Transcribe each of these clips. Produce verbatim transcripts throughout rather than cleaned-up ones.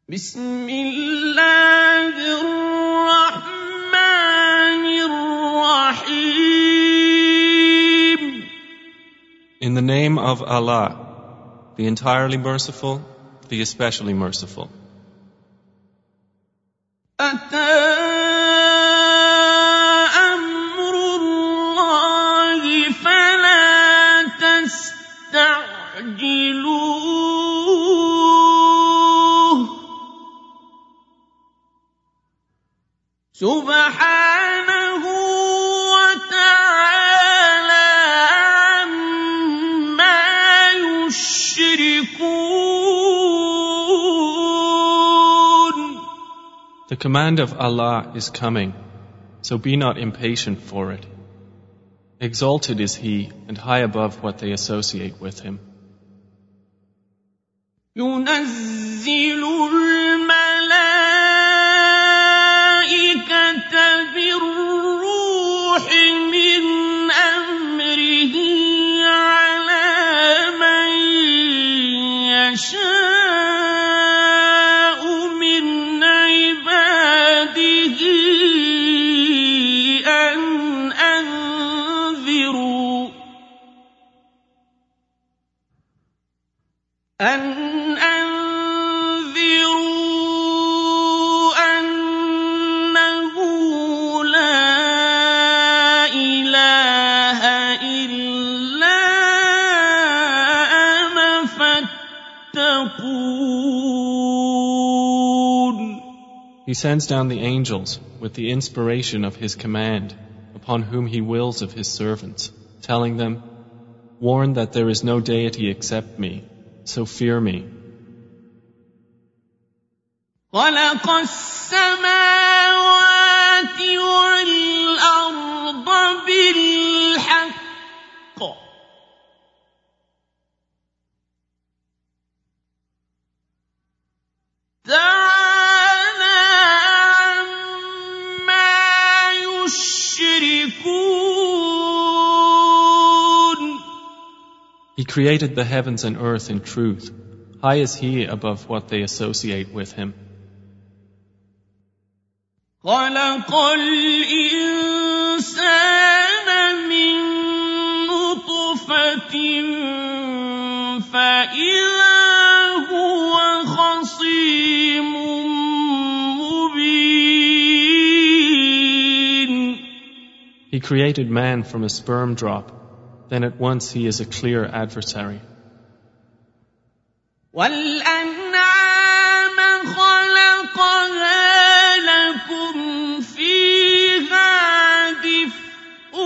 بسم الله الرحمن الرحيم. In the name of Allah, the entirely merciful, the especially merciful. أتى أمر الله فلا تستعجلوه سبحانه وتعالى عما يشركون. The command of Allah is coming, so be not impatient for it. Exalted is He and high above what they associate with Him. ينزل الملائكة بالروح من أمره على من يشاء من عباده أن أنذروا أن أنذروا أنه لا إله إلا أنا فاتقون. He sends down the angels with the inspiration of His command upon whom He wills of His servants, telling them, "Warn that there is no deity except me, so fear me." خلق السماوات والأرض بالحق تعالى عما يشركون. He created the heavens and earth in truth. High is He above what they associate with Him. خلق الإنسان من نطفة فإذا هو خصيم مبين. He created man from a sperm drop. Then at once he is a clear adversary. وَالْأَنْعَامَ خَلَقَهَا لَكُمْ فِيهَا دِفْءٌ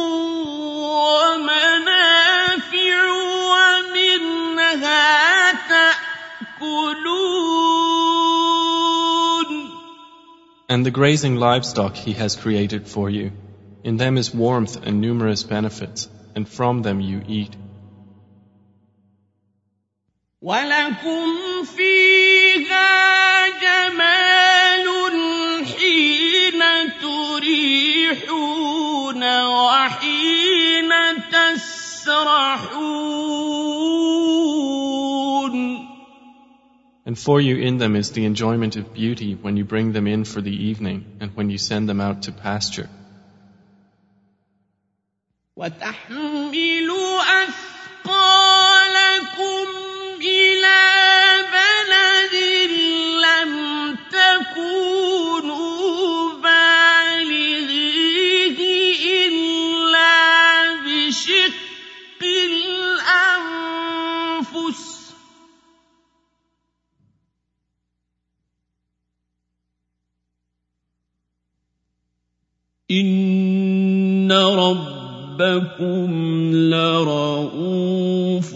وَمَنَافِعُ وَمِنْهَا تَأْكُلُونَ. And the grazing livestock He has created for you. In them is warmth and numerous benefits, and from them you eat. وَلَكُمْ فِيهَا جَمَالٌ حِينَ تُرِيحُونَ وَحِينَ تَسْرَحُونَ. And for you in them is the enjoyment of beauty when you bring them in for the evening and when you send them out to pasture. وَتَحْمِلُ أَثْقَالَكُمْ إِلَى بَلَدٍ لَّمْ تَكُونُوا بَالِغِيهِ إِلَّا بِشِقِّ الْأَنفُسِ إِنَّ رَبَّكُمْ لَرَءُوفٌ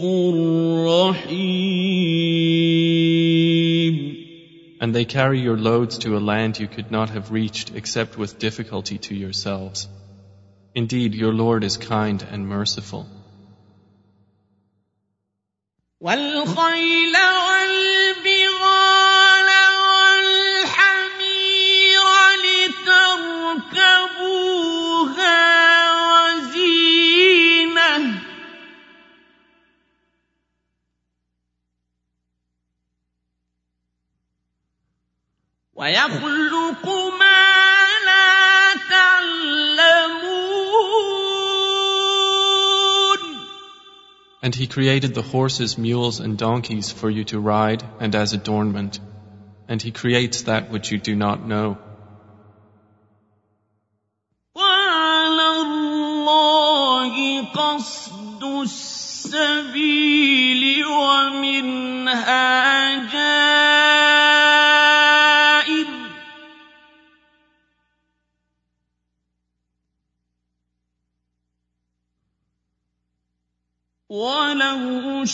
رَحِيمٌ. And they carry your loads to a land you could not have reached except with difficulty to yourselves. Indeed, your Lord is kind and merciful. وَالْخَيْلَ وَالْبِغَالَ وَالْحَمِيرَ لِتَرْكَبُوهَا وَزِينَةً وَيَخْلُقُ مَا لَا تَعْلَمُونَ. And he created the horses, mules, and donkeys for you to ride and as adornment. And he creates that which you do not know. وَعَلَى اللَّهِ قَصْدُ السَّبِيلِ وَمِنْهَا جَائِرٌ. وَلَوْ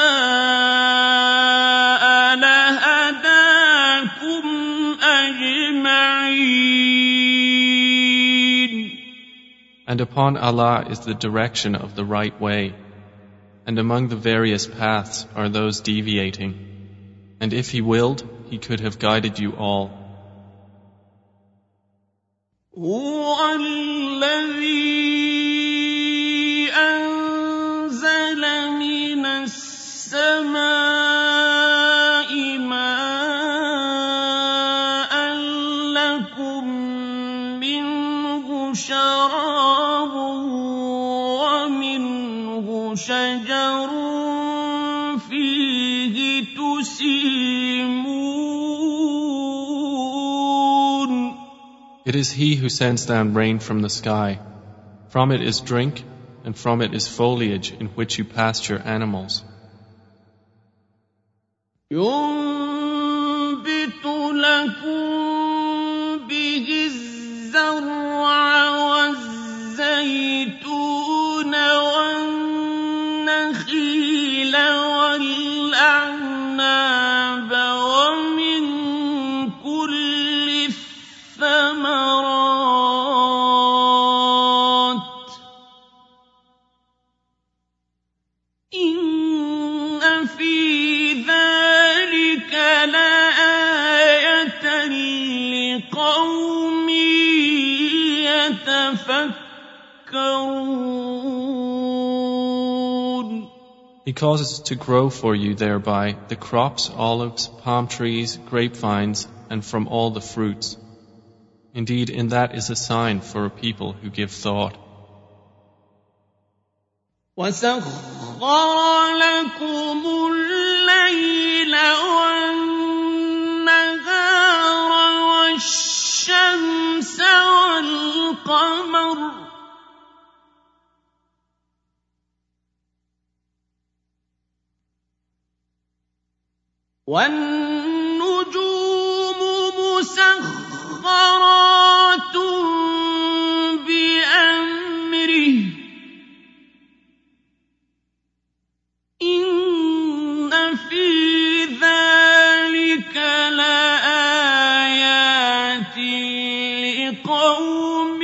شَاءَ لَهَدَاكُمْ أَجْمَعِينَ. And upon Allah is the direction of the right way, and among the various paths are those deviating, and if He willed, He could have guided you all. هُوَ الَّذِي أَنزَلَ مِنَ السَّمَاءِ مَاءً لَكُم مِّنْهُ شَرَابٌ وَمِنْهُ شَجَرٌ فِيهِ تُسِيمُونَ. It is He who sends down rain from the sky. From it is drink, and from it is foliage in which you pasture animals. يُنبِتُ لَكُم بِهِ الزَّرْعَ وَالزَّيْتُونَ وَالنَّخِيلَ وَالْأَعْنَابَ وَمِن كُلِّ الثَّمَرَاتِ ۚ إِنَّ فِي ذَلِكَ لَآيَةً لِقَوْمٍ يَتَفَكَّرُونَ. He causes to grow for you thereby the crops, olives, palm trees, grapevines, and from all the fruits. Indeed, in that is a sign for a people who give thought. وَسَخَّرَ لَكُمُ اللَّيْلَ وَالنَّهَارَ وَالشَّمْسَ وَالْقَمَرَ وَالنُّجُومُ مُسَخَّرَاتٌ بِأَمْرِهِ ۗ إِنَّ فِي ذَلِكَ لَآيَاتٍ لِقَوْمٍ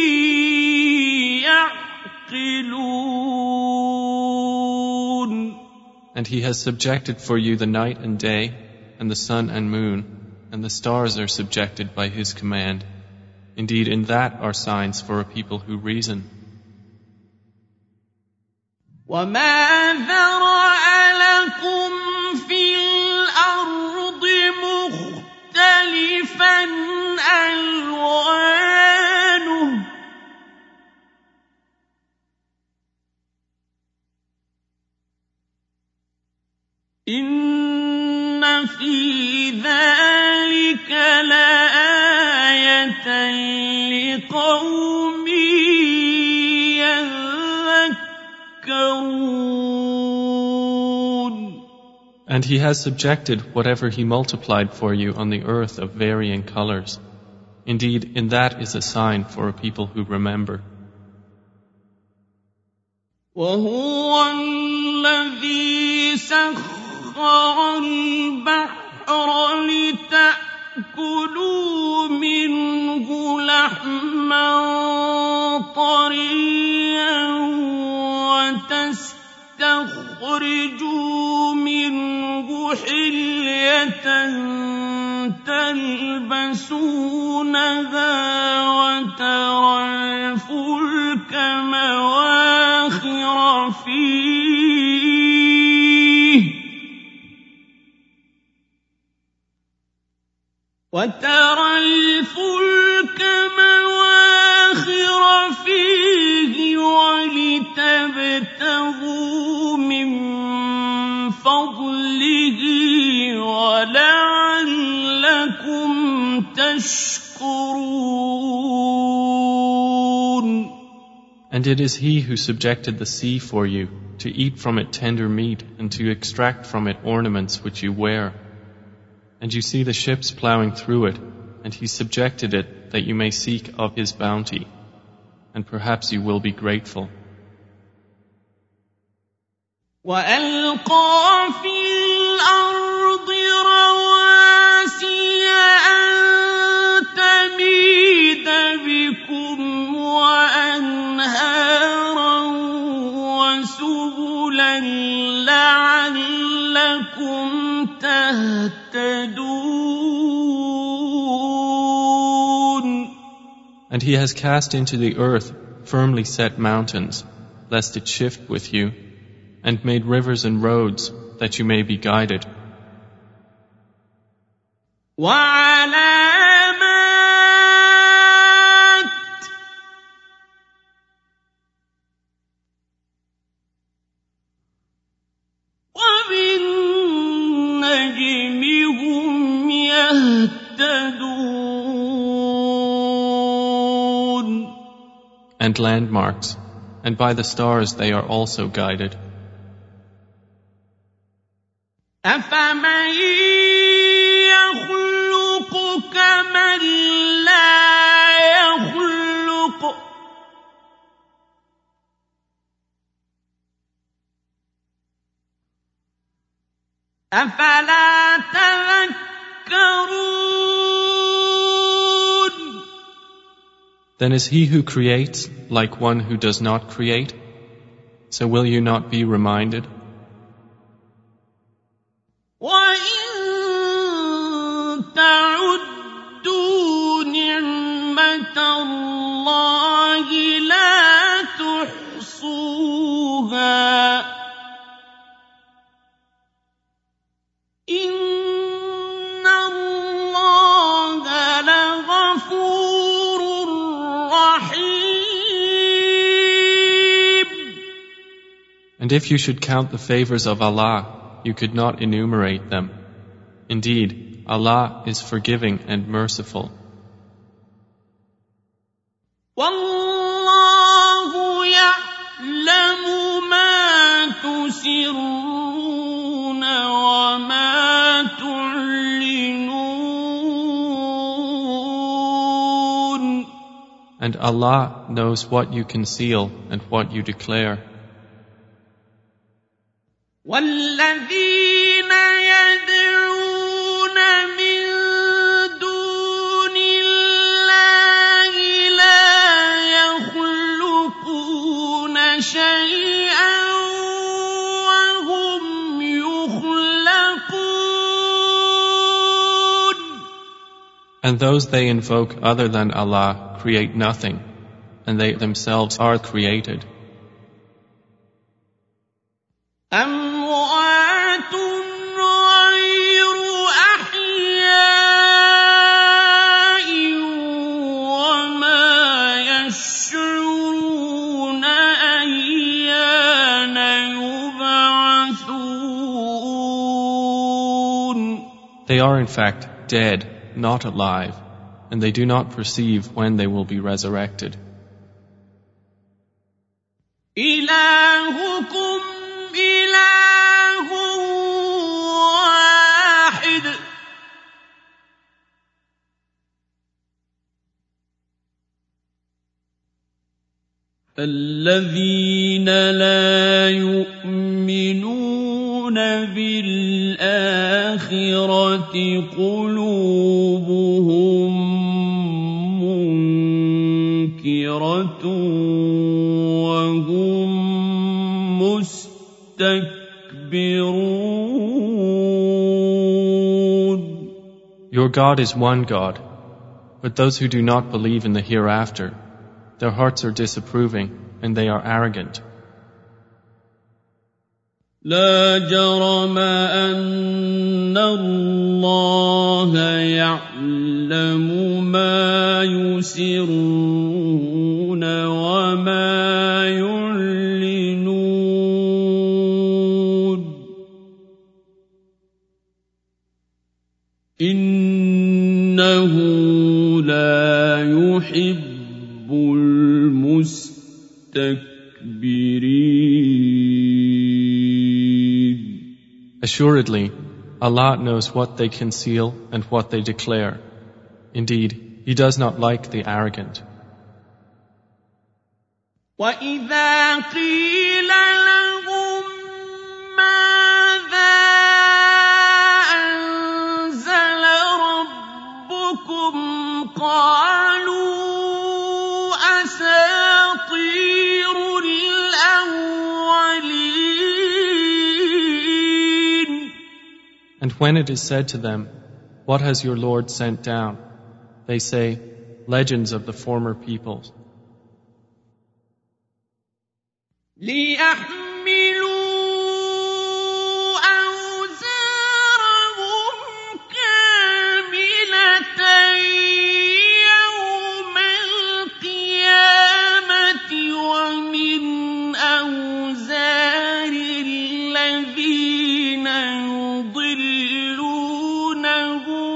يَعْقِلُونَ. And He has subjected for you the night and day, and the sun and moon, and the stars are subjected by His command. Indeed, in that are signs for a people who reason. وَمَا ذَرَأَ لَكُمْ فِي الْأَرْضِ مُخْتَلِفًا أَلْوَانُهُ ۗ إِنَّ فِي ذَلِكَ لَآيَةً لِقَوْمٍ يَذَّكَّرُونَ. And He has subjected whatever He multiplied for you on the earth of varying colors. Indeed, in that is a sign for a people who remember. وَهُوَ الَّذِي سَخَّرَ الْبَحْرَ لِتَأْكُلُوا مِنْهُ لَحْمًا طَرِيًّا وَتَسْتَخْرِجُوا مِنْهُ حِلْيَةً تَلْبَسُونَهَا وَتَرَى الْفُلْكَ مَوَاخِرَ فِيهِ وترى الفلك مواخر فيه ولتبتغوا من فضله ولعلكم تشكرون. And it is He who subjected the sea for you, to eat from it tender meat, and to extract from it ornaments which you wear. And you see the ships plowing through it, and He subjected it that you may seek of His bounty, and perhaps you will be grateful. وَأَلْقَى فِي الْأَرْضِ رَوَاسِيَ أَن تَمِيدَ بِكُمْ وَأَنْهَارًا وَسُبُلًا لَعَلَّكُمْ تَهْتَدُونَ. And He has cast into the earth firmly set mountains, lest it shift with you, and made rivers and roads that you may be guided. وَعَلَامَاتٍ وَبِالنَّجْمِ هُمْ يَهْتَدُونَ. And landmarks, and by the stars they are also guided. أَفَمَن يَخْلُقُ كَمَن لَّا يَخْلُقُ ۗ أَفَلَا تَذَكَّرُونَ. Then is He who creates like one who does not create? So will you not be reminded? وَإِن تَعُدُّوا نِعْمَةَ اللَّهِ لَا تُحْصُوهَا إِنَّ اللَّهَ لَغَفُورٌ رَّحِيمٌ. And if you should count the favors of Allah, you could not enumerate them. Indeed, Allah is forgiving and merciful. وَاللَّهُ يَعْلَمُ مَا تُسِرُّونَ وَمَا تُعْلِنُونَ. And Allah knows what you conceal and what you declare. وَالَّذِينَ يَدْعُونَ مِن دُونِ اللَّهِ لَا يَخْلُقُونَ شَيْئًا وَهُمْ يُخْلَقُونَ. And those they invoke other than Allah create nothing, and they themselves are created. أَمْوَاتٌ غَيْرُ أَحْيَاءٍ وَمَا يَشْعُرُونَ أَيَّانَ يُبْعَثُونَ. They are in fact dead, not alive, and they do not perceive when they will be resurrected. إِلَٰهُكُمْ إِلَٰهٌ وَاحِدٌ الَّذِينَ لَا يُؤْمِنُونَ بِالْآخِرَةِ قُلُوبُهُم مُّنكِرَةٌ وَهُم مُّسْتَكْبِرُونَ. Your God is one God, but those who do not believe in the hereafter, their hearts are disapproving and they are arrogant. لا جرم أن الله يعلم ما يسرون وما يعلنون إنه لا يحب المستكبرين. Assuredly, Allah knows what they conceal and what they declare. Indeed, He does not like the arrogant. وَإِذَا قِيلَ لَهُم مَّاذَا أَنزَلَ رَبُّكُمْ قَالُوا أَسَاطِيرُ الْأَوَّلِينَ. And when it is said to them, "What has your Lord sent down?" they say, "Legends of the former peoples." لِيَحْمِلُوا أَوْزَارَهُمْ كَامِلَةً يَوْمَ الْقِيَامَةِ وَمِنْ أَوْزَارِ الَّذِينَ يُضِلُّونَهُم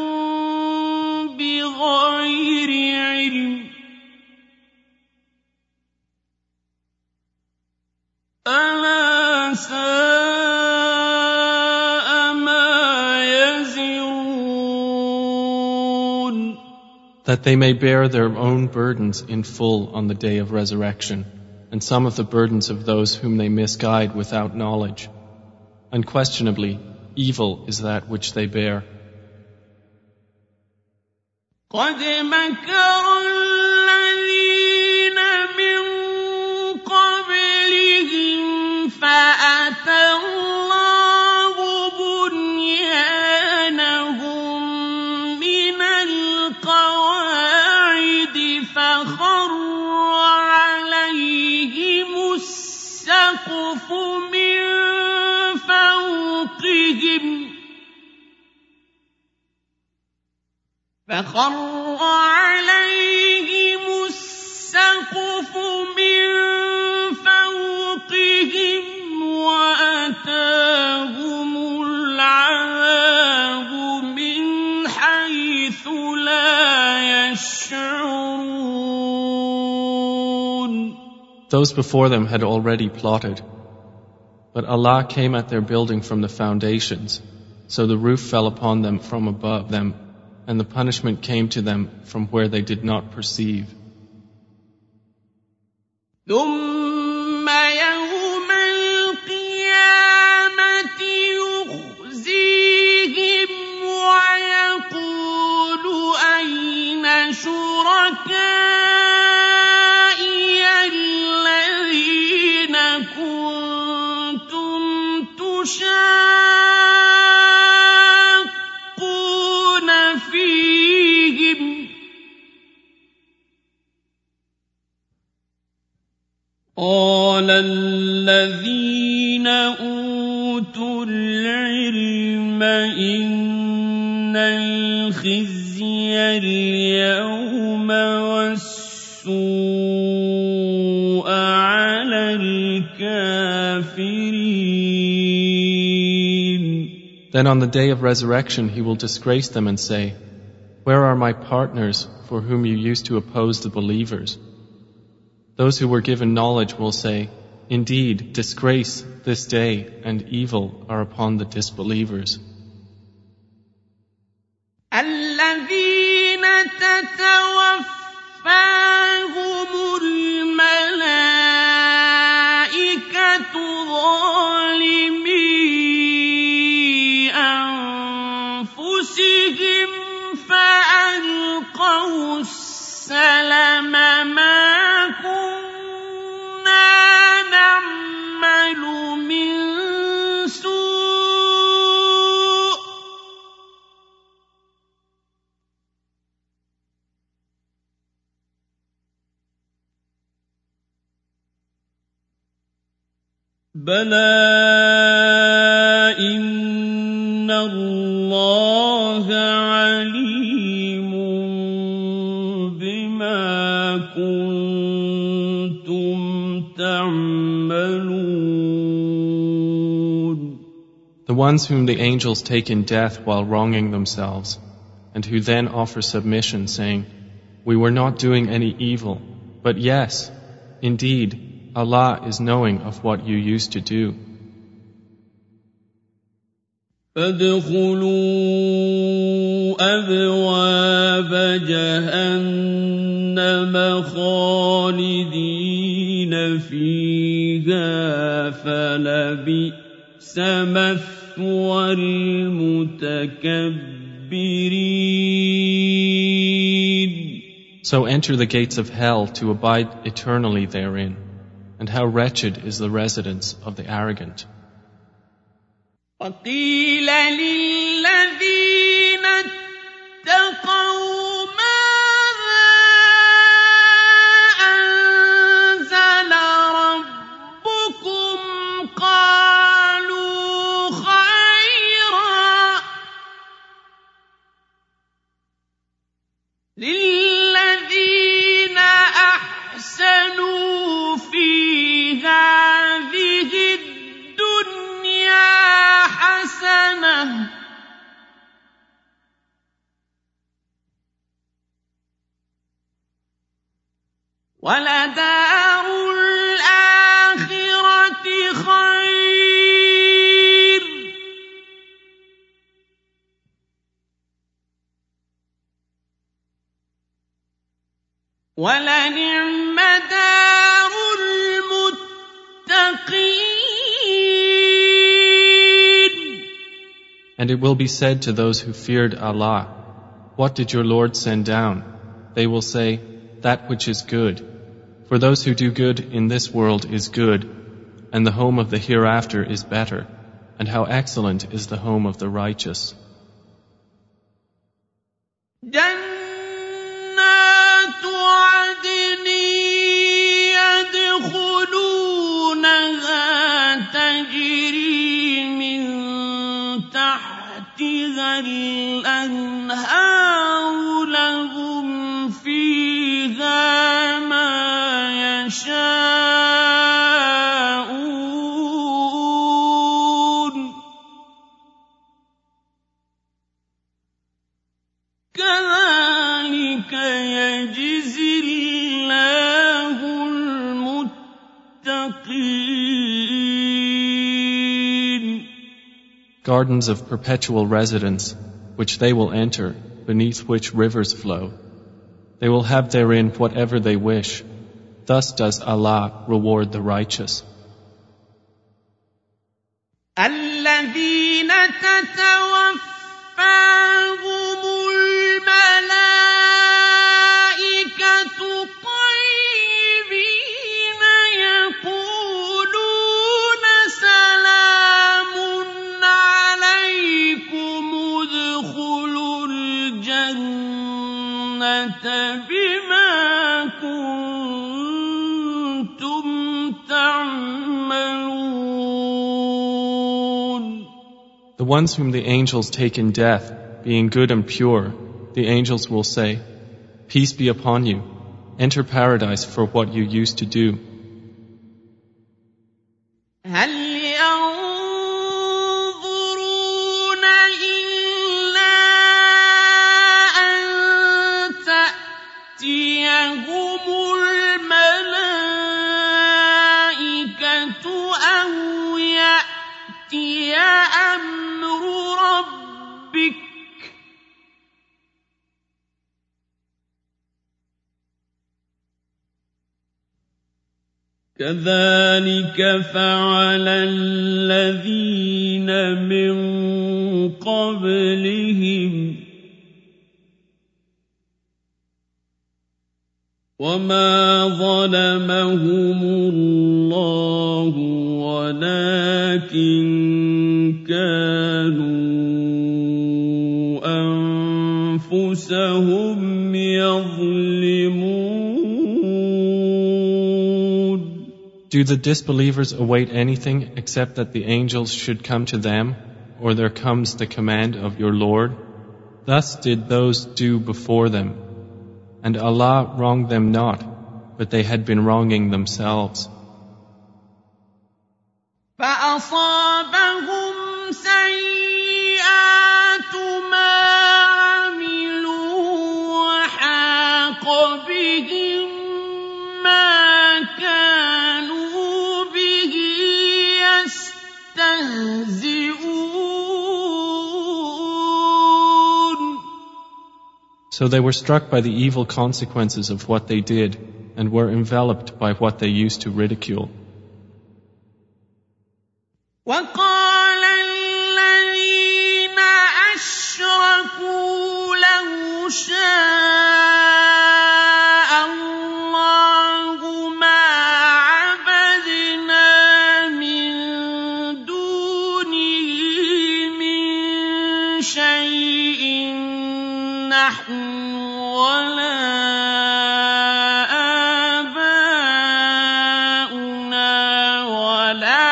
بِغَيْرِ عِلْمٍ أَلَا سَاءَ مَا يَزِرُونَ. That they may bear their own burdens in full on the day of resurrection, and some of the burdens of those whom they misguide without knowledge. Unquestionably, evil is that which they bear. قَدْ مَكَرَ الَّذِينَ مِن قَبْلِهِمْ فَأَتَى اللَّهُ بُنْيَانَهُم مِّنَ الْقَوَاعِدِ فَخَرَّ عَلَيْهِمُ السَّقْفُ مِن فَوْقِهِمْ فَخَرَّ عَلَيْهِمُ السَّقْفُ مِن فَوْقِهِمْ وَأَتَاهُمُ الْعَذَابُ مِنْ حَيْثُ لَا يَشْعُرُونَ. Those before them had already plotted, but Allah came at their building from the foundations, so the roof fell upon them from above them, and the punishment came to them from where they did not perceive. ثُمَّ يَوْمَ الْقِيَامَةِ يُخْزِيهِمْ وَيَقُولُ أَيْنَ شُرَكَائِيَ الَّذِينَ كُنتُمْ تُشَاقُّونَ فِيهِمْ قَالَ الَّذِينَ أُوتُوا الْعِلْمَ إِنَّ الْخِزْيَ الْيَوْمَ وَالسُّوءَ عَلَى الْكَافِرِينَ. Then on the day of resurrection he will disgrace them and say, "Where are my partners for whom you used to oppose the believers?" Those who were given knowledge will say, "Indeed, disgrace this day and evil are upon the disbelievers." الَّذِينَ تَتَوَفَّاهُمُ الْمَلَائِكَةُ ظَالِمِي أَنفُسِهِمْ فَأَلْقَوْا السَّلَمَ مَا كُنَّا نَعْمَلُ مِن سُوءٍ بَلَىٰ كنتم تعملون. The ones whom the angels take in death while wronging themselves, and who then offer submission, saying, "We were not doing any evil, but yes, indeed, Allah is knowing of what you used to do." فادخلوا أبواب جهنم خالدين فيها فلبئس مثوى المتكبرين. So enter the gates of hell to abide eternally therein, and how wretched is the residence of the arrogant. وقيل للذين اتقوا ماذا أنزل ربكم قالوا خيرا للذين أحسنوا في هذه الدنيا حسنة ولدار الآخرة خير ولنعم دار المتقين. And it will be said to those who feared Allah, "What did your Lord send down?" They will say, "That which is good." For those who do good in this world is good, and the home of the hereafter is better, and how excellent is the home of the righteous. جنات عدن يدخلونها تجري من تحتها الأنهار لهم فيها ما يشاءون كذلك يجزي الله المتقين. Gardens of perpetual residence, which they will enter, beneath which rivers flow. They will have therein whatever they wish. Thus does Allah reward the righteous. الذين تتوفاهم الملائكة طيبين يقولون سلام عليكم ادخلوا الجنة بما كنتم تعملون. The ones whom the angels take in death, being good and pure, the angels will say, "Peace be upon you. Enter paradise for what you used to do." هل ينظرون إلا أن تأتيهم الملائكة أو يأتي أمر ربك كذلك فعل الذين من قبلهم وما ظلمهم الله ولكن كانوا أنفسهم يظلمون. Do the disbelievers await anything except that the angels should come to them, or there comes the command of your Lord? Thus did those do before them. And Allah wronged them not, but they had been wronging themselves. فأصابهم سيئات ما عملوا وحاق بهم ما كانوا به يستهزئون. So they were struck by the evil consequences of what they did and were enveloped by what they used to ridicule. وقال الذين أشركوا لو شاء الله ما عبدنا من دونه من شيء نحن ولا آباؤنا ولا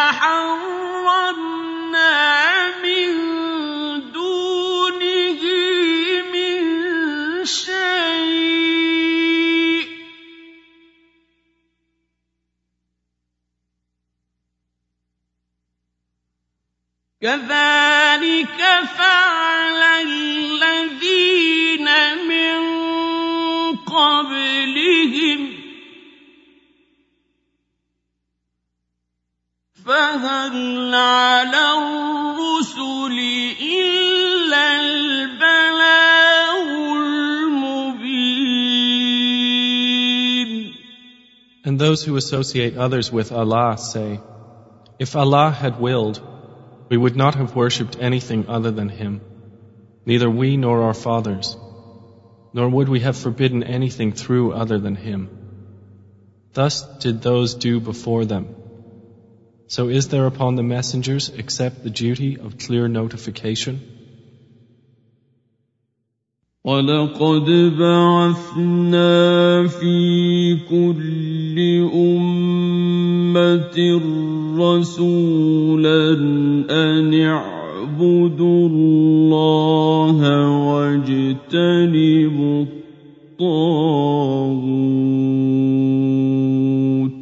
كذلك فعل الذين من قبلهم فهل على الرسل إلا البلاغ المبين. And those who associate others with Allah say, if Allah had willed, we would not have worshipped anything other than Him, neither we nor our fathers, nor would we have forbidden anything through other than Him. Thus did those do before them. So is there upon the messengers except the duty of clear notification? وَلَقَدْ بَعَثْنَا فِي كُلِّ أُمَّةٍ رَّسُولًا أَنِ اعْبُدُوا اللَّهَ وَاجْتَنِبُوا الطَّاغُوتَ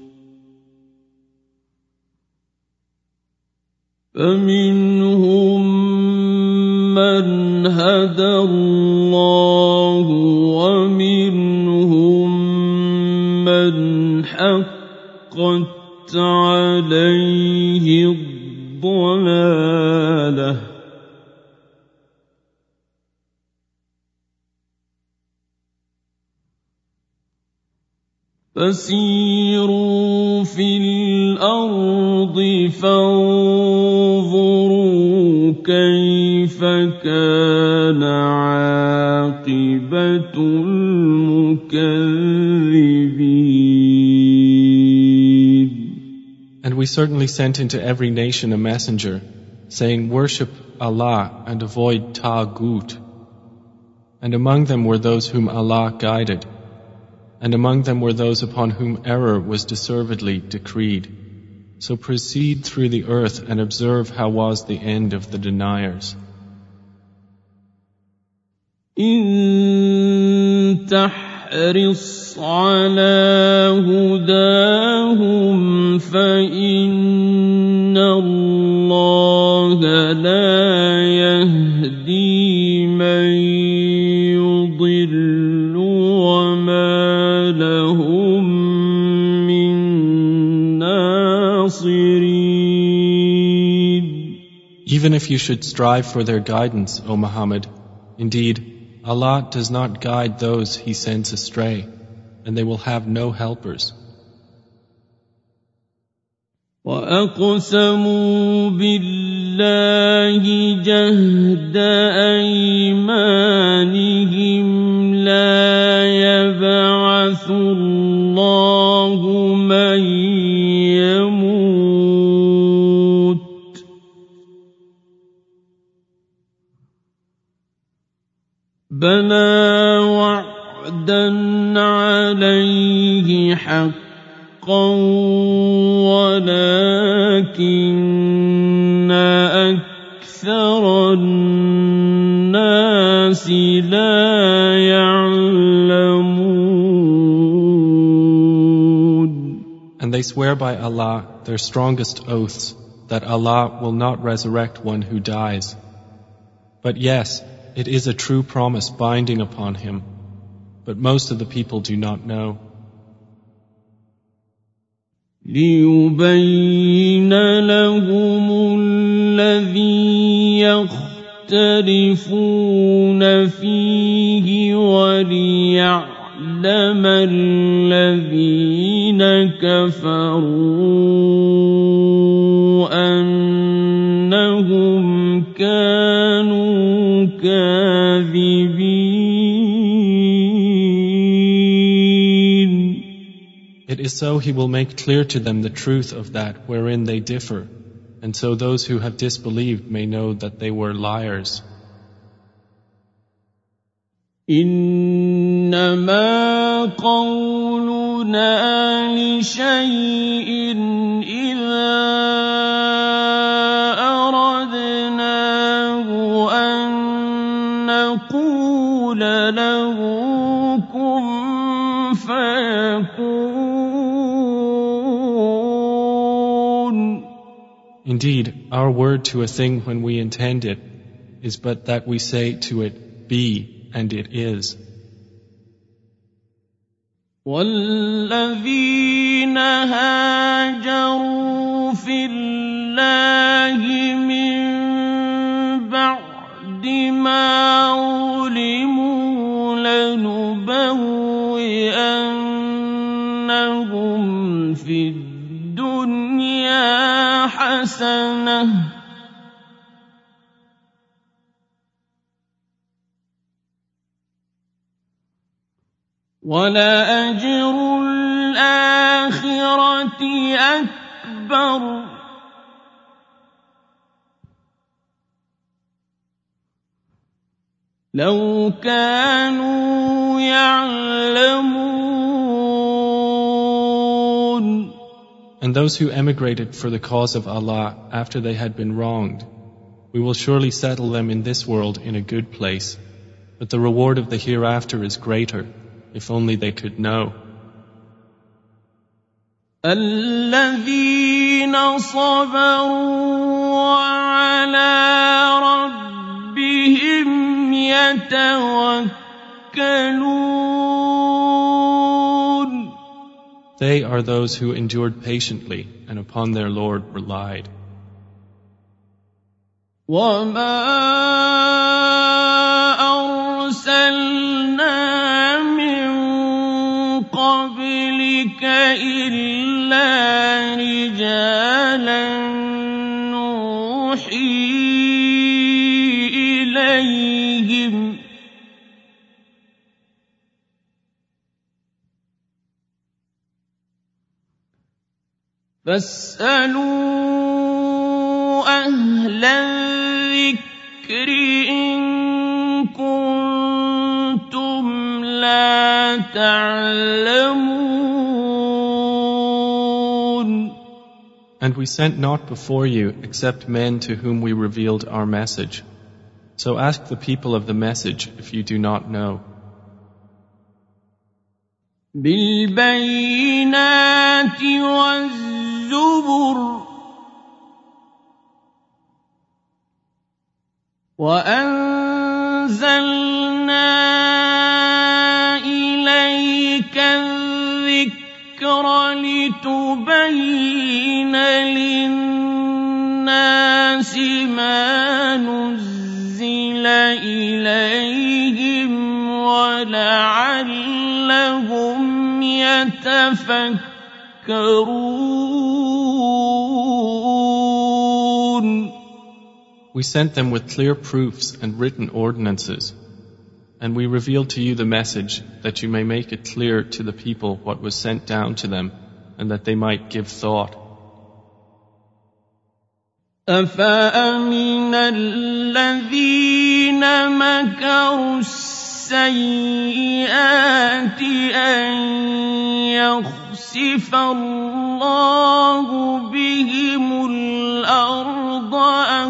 فَمِنْهُم مَّنْ هَدَى اللَّهُ وَمِنْهُم مَّنْ حَقَّتْ عَلَيْهِ الضَّلَالَةُ فَسِيرُوا فِي الْأَرْضِ فَانظُرُوا كَيْفَ كَانَ عَاقِبَةُ الْمُكَذِّبِينَ. And we certainly sent into every nation a messenger, saying, worship Allah and avoid Taghut. And among them were those whom Allah guided, and among them were those upon whom error was deservedly decreed. So proceed through the earth and observe how was the end of the deniers. إن تحرص على هداهم فإن الله لا يهدي من يضل وما لهم من ناصرين. Even if you should strive for their guidance, O Muhammad, indeed, Allah does not guide those He sends astray, and they will have no helpers. وَأَقْسَمُوا بِاللَّهِ جَهْدَ أَيْمَانِهِمْ لَا يَبْعَثُ اللَّهُ مَن يَمُوتُ بَلَىٰ وَعْدًا عَلَيْهِ حَقًّا وَلَٰكِنَّ أَكْثَرَ النَّاسِ لَا يَعْلَمُونَ. they swear by Allah their strongest oaths that Allah will not resurrect one who dies. But yes, it is a true promise binding upon him, but most of the people do not know. لِيُبَيِّنَ لَهُمُ الَّذِي يَخْتَلِفُونَ فِيهِ وَلِيَعْلَمَ الَّذِينَ كَفَرُوا أَنَّهُمْ كَانُوا كَاذِبِينَ. It is so He will make clear to them the truth of that wherein they differ, and so those who have disbelieved may know that they were liars. إِنَّمَا قَوْلُنَا لِشَيْءٍ إِذَا أَرَدْنَاهُ أَن نَّقُولَ لَهُ كُن فَيَكُونُ. Indeed, our word to a thing when we intend it is but that we say to it, be, and it is. وَالَّذِينَ هَاجَرُوا فِي اللَّهِ مِن بَعْدِ مَا ظُلِمُوا لَنُبَوِّئَنَّهُمْ فِي الدُّنْيَا حَسَنَةً وَلَأَجْرُ الْآخِرَةِ أَكْبَرُ لَوْ كَانُوا يَعْلَمُونَ. And those who emigrated for the cause of Allah after they had been wronged, we will surely settle them in this world in a good place, but the reward of the hereafter is greater, if only they could know. الَّذِينَ صَبَرُوا وَعَلَىٰ رَبِّهِمْ يَتَوَكَّلُونَ. They are those who endured patiently and upon their Lord relied. وَمَا أَرْسَلْنَا مِن قَبْلِكَ إِلَّا رِجَالًا نُّوحِي إِلَيْهِمْ ۚ فاسألوا أهل الذكر إن كنتم لا تعلمون. And we sent not before you except men to whom we revealed our message. So ask the people of the message if you do not know. بالبينات والزبر وأنزلنا إليك الذكر لتبين للناس ما نزل إليهم ولعلهم يتفكرون. We sent them with clear proofs and written ordinances, and we revealed to you the message that you may make it clear to the people what was sent down to them, and that they might give thought. أَفَأَمِنَ الَّذِينَ مَكَرُوا السَّيِّئَاتِ أَن يَخْسِفَ اللَّهُ بِهِمُ الْأَرْضَ أَوْ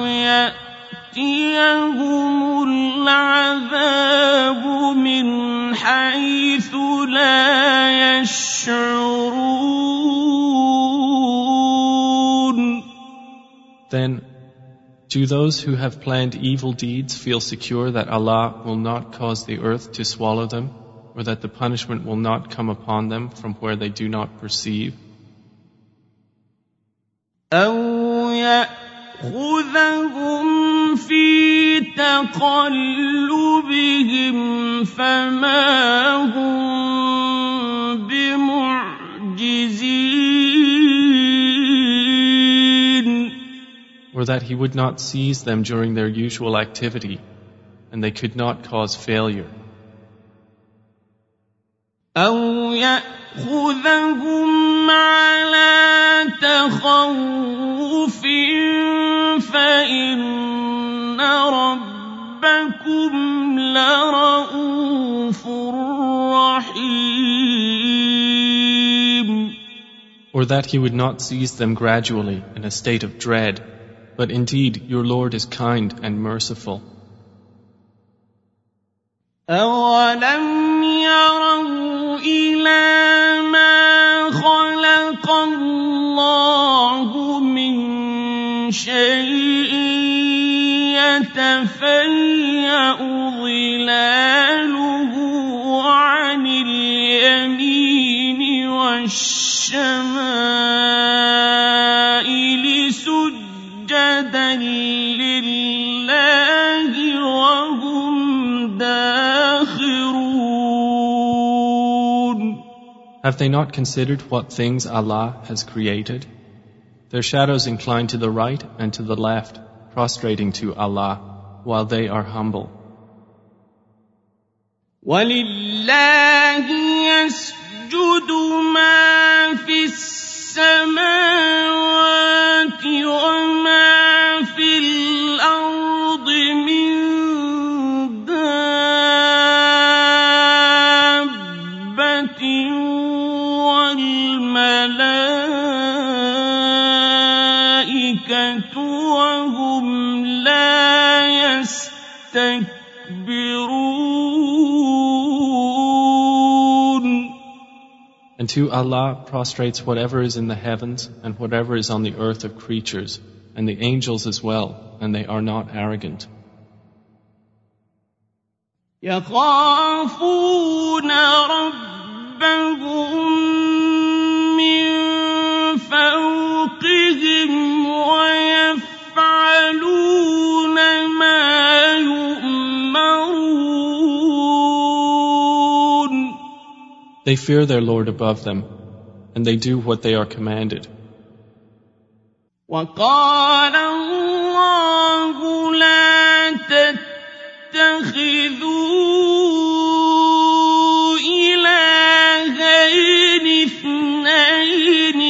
يَأْتِيَهُمُ الْعَذَابُ مِنْ حَيْثُ لَا يَشْعُرُونَ. Then, do those who have planned evil deeds feel secure that Allah will not cause the earth to swallow them, or that the punishment will not come upon them from where they do not perceive? أَوْ يَأْخُذَهُمْ فِي تَقَلُّبِهِمْ فَمَا هُمْ بِمُعْجِزِينَ. Or that He would not seize them during their usual activity, and they could not cause failure. أَوْ يَأْخُذَهُمْ عَلَى تَخَوُّفٍ فَإِنَّ رَبَّكُمْ لَرَءُوفٌ رَحِيمٌ. Or that He would not seize them gradually in a state of dread, but indeed your Lord is kind and merciful. أَوَلَمْ يَرَوْا إِلَىٰ مَا خَلَقَ اللَّهُ مِن شَيْءٍ يَتَفَيَّأُ ظِلَالُهُ عَنِ الْيَمِينِ وَالشَّمَائِلِ سُجَّدًا لِلَّهِ وَهُمْ دَاخِرُونَ. Have they not considered what things Allah has created? Their shadows incline to the right and to the left, prostrating to Allah, while they are humble. وَلِلَّهِ يَسْجُدُ مَا فِي السَّمَاوَاتِ وَمَا فِي الْأَرْضِ مِن دَابَّةٍ وَالْمَلَائِكَةُ وَهُمْ لَا يَسْتَكْبِرُونَ. And to Allah prostrates whatever is in the heavens and whatever is on the earth of creatures, and the angels as well, and they are not arrogant. يَخَافُونَ رَبَّهُم مِّن فَوْقِهِمْ وَيَفْعَلُونَ مَا يُؤْمَرُونَ. They fear their Lord above them, and they do what they are commanded. وَقَالَ اللَّهُ لَا تَتَّخِذُوا إِلَٰهَيْنِ اثْنَيْنِ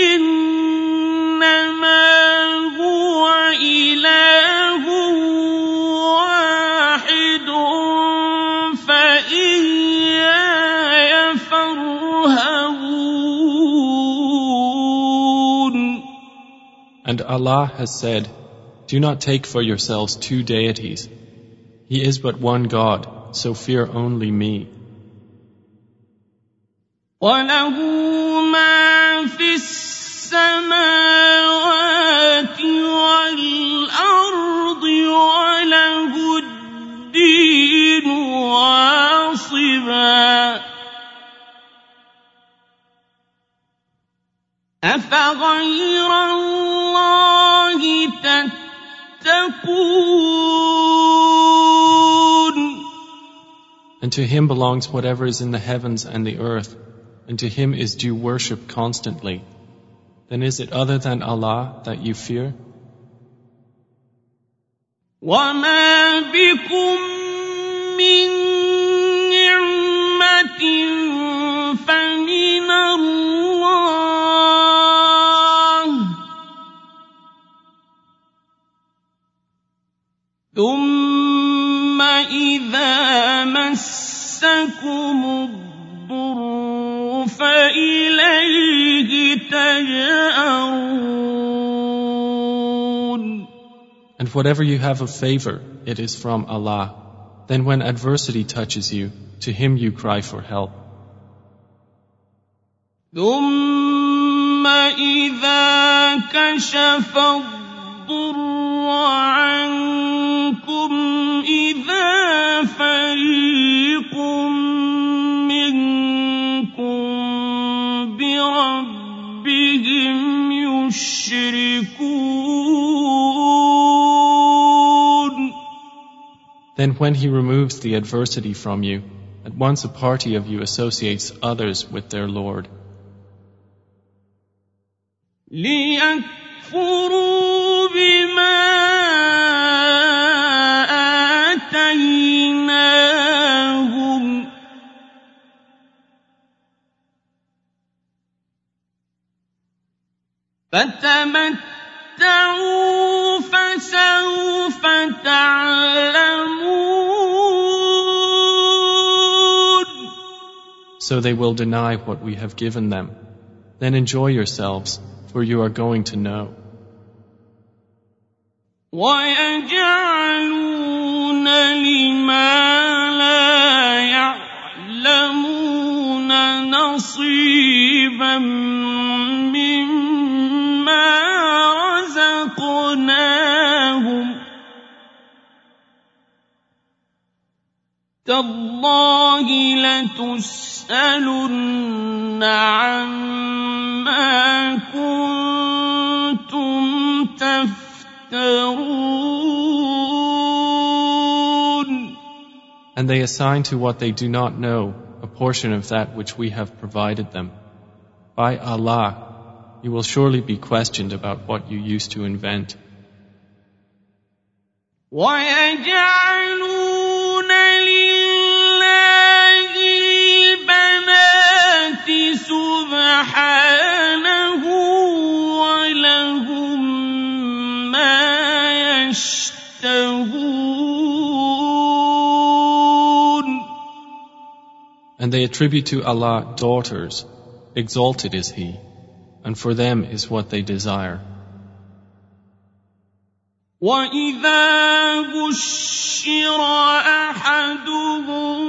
إِنَّمَا هُوَ إِلَٰهٌ واحد فَإِيَّايَ فَارْهَبُونِ. And Allah has said, do not take for yourselves two deities. He is but one God, so fear only me. وَلَهُ مَا فِي السَّمَاوَاتِ وَالْأَرْضِ وَلَهُ الدِّينُ وَاصِبًا. أَفَغَيْرَ اللَّهِ تَتَّقُونَ. And to Him belongs whatever is in the heavens and the earth, and to Him is due worship constantly. Then is it other than Allah that you fear? وَمَا بِكُم مِّن نِّعْمَةٍ فَمِنَ اللَّهِ ثُمَّ إِذَا مَسَّكُمُ الضُّرُّ فَإِلَيْهِ تَجْأَرُونَ. And whatever you have of favor, it is from Allah. Then when adversity touches you, to Him you cry for help. ثُمَّ إِذَا كَشَفَ الضُّرَّ الضر عنكم إذا فريق منكم بربهم يشركون. Then when he removes the adversity from you, at once a party of you associates others with their Lord. لِيَكْفُرُوا بِمَا آتَيْنَاهُمْ فَتَمَتَّعُوا فَسَوْفَ تَعْلَمُونَ. So they will deny what we have given them. Then enjoy yourselves, for you are going to know. وَيَجْعَلُونَ لِمَا لَا يَعْلَمُونَ نَصِيبًا مِّمَّا رَزَقْنَاهُمْ تَاللَّهِ لَتُسْأَلُنَّ عَمَّا كُنتُمْ تَفْتَرُونَ. And they assign to what they do not know a portion of that which we have provided them. By Allah, you will surely be questioned about what you used to invent. وَيَجْعَلُونَ لِلَّهِ الْبَنَاتِ سُبْحَانَهُ وَلَهُم مَّا يَشْتَهُونَ. And they attribute to Allah daughters, exalted is He, and for them is what they desire. وَإِذَا بُشِّرَ أَحَدُهُم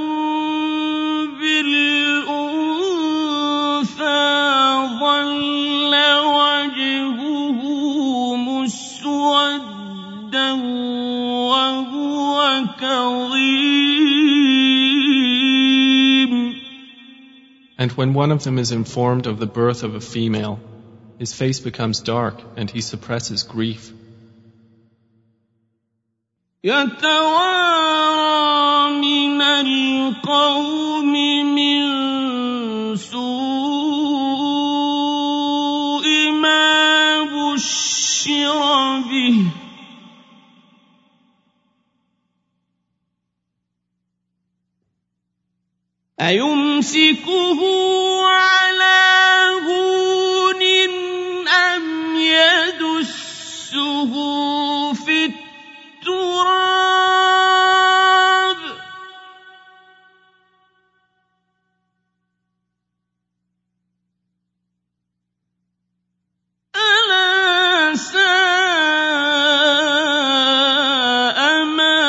بِالْأُنثَىٰ ظَلَّ وَجْهُهُ مُسْوَدًّا وَهُوَ كَظِيمٌ. And when one of them is informed of the birth of a female, his face becomes dark and he suppresses grief. يَتَوَارَىٰ مِنَ الْقَوْمِ مِن سُوءِ مَا بُشِّرَ بِهِ أَيُمْسِكُهُ عَلَىٰ هُونٍ أَمْ يَدُسُّهُ فِي التُّرَابِ أَلَا سَاءَ مَا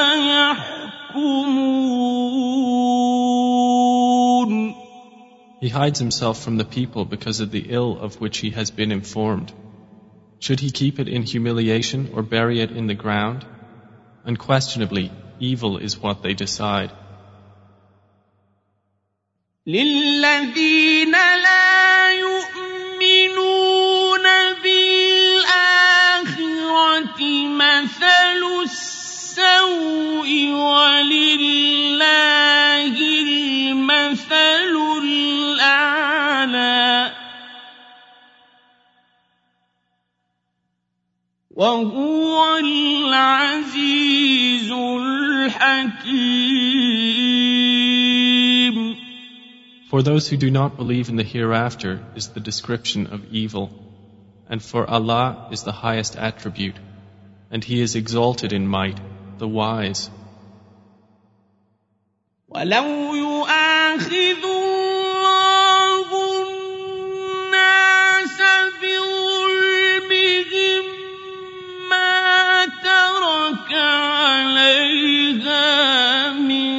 يَحْكُمُونَ. He hides himself from the people because of the ill of which he has been informed. Should he keep it in humiliation or bury it in the ground? Unquestionably, evil is what they decide. لِلَّذِينَ لَا يُؤْمِنُونَ بِالْآخِرَةِ مَثَلُ السَّوْءِ وَلِلَّهِ الْمَثَلُ الْأَعْلَى وَهُوَ الْعَزِيزُ الْحَكِيمُ. For those who do not believe in the hereafter is the description of evil, and for Allah is the highest attribute, and He is exalted in might, the wise. وَلَوْ يُؤَاخِذُ اللَّهُ النَّاسَ بِظُلْمِهِم مَّا تَرَكَ عَلَيْهَا مِن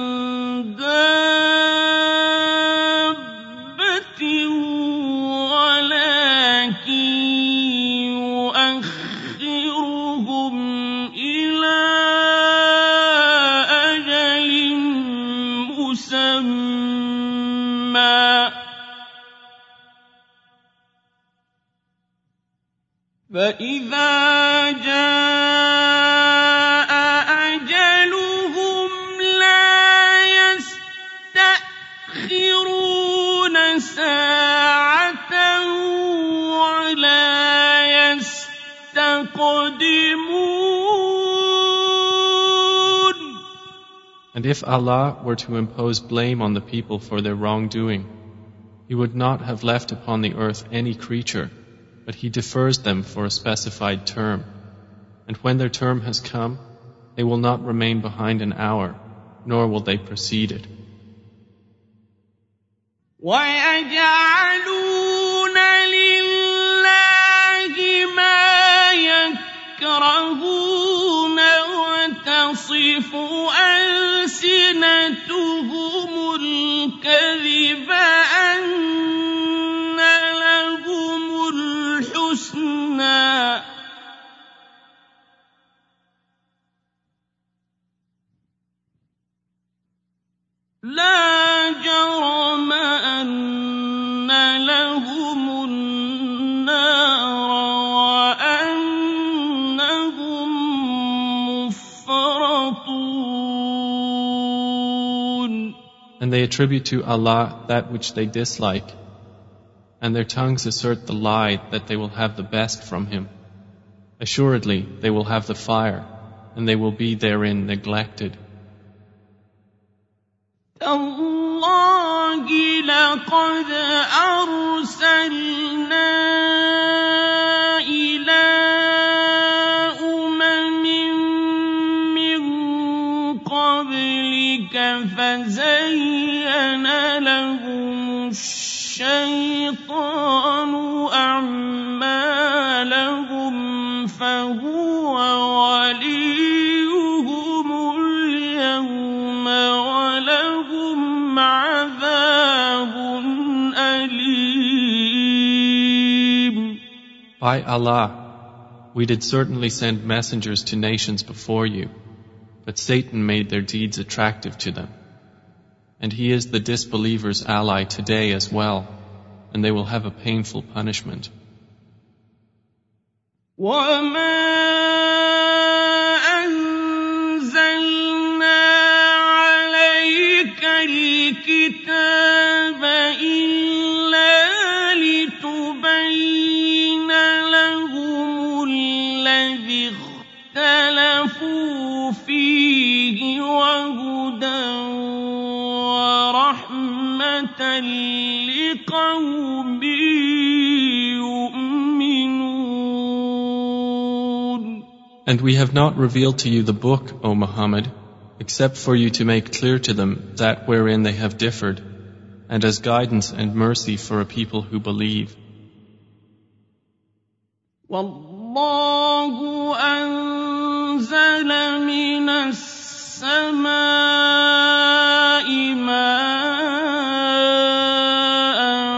دَابَّةٍ وَلَٰكِن يُؤَخِّرُهُمْ مسمى فإذا جاء أجلهم لا يستأخرون ساعة ولا يستقدمون. And if Allah were to impose blame on the people for their wrongdoing, He would not have left upon the earth any creature, but He defers them for a specified term. And when their term has come, they will not remain behind an hour, nor will they precede it. وَيَجْعَلُونَ لِلَّهِ مَا يَكْرَهُونَ وَتَصِفُ أَلْسِنَتُهُمُ الْكَذِبَ أَنَّ لَهُمُ الْحُسْنَى لَا جَرَمَ أَنَّ لَهُمُ النَّارَ وَأَنَّهُم مُّفْرَطُونَ. And they attribute to Allah that which they dislike, and their tongues assert the lie that they will have the best from Him. Assuredly, they will have the fire, and they will be therein neglected. تَاللَّهِ لَقَدْ أَرْسَلْنَا إِلَىٰ أُمَمٍ مِّن قَبْلِكَ فَزَيَّنَ لَهُمُ الشَّيْطَانُ أَعْمَالَهُمْ فَهُوَ وَلِيُّهُمُ الْيَوْمَ وَلَهُمْ عَذَابٌ أَلِيمٌ. By Allah, we did certainly send messengers to nations before you, but Satan made their deeds attractive to them. And he is the disbelievers' ally today as well, and they will have a painful punishment. وَمَا أَنزَلْنَا عَلَيْكَ الْكِتَابَ إِلَّا لِتُبَيِّنَ لَهُمُ الَّذِي اخْتَلَفُوا فِيهِ وَهُدًى وَرَحْمَةً لِقَوْمٍ يُؤْمِنُونَ. And we have not revealed to you the book, O Muhammad, except for you to make clear to them that wherein they have differed, and as guidance and mercy for a people who believe. وَاللَّهُ أَنزَلَ مِنَ السَّمَاءِ مَاءً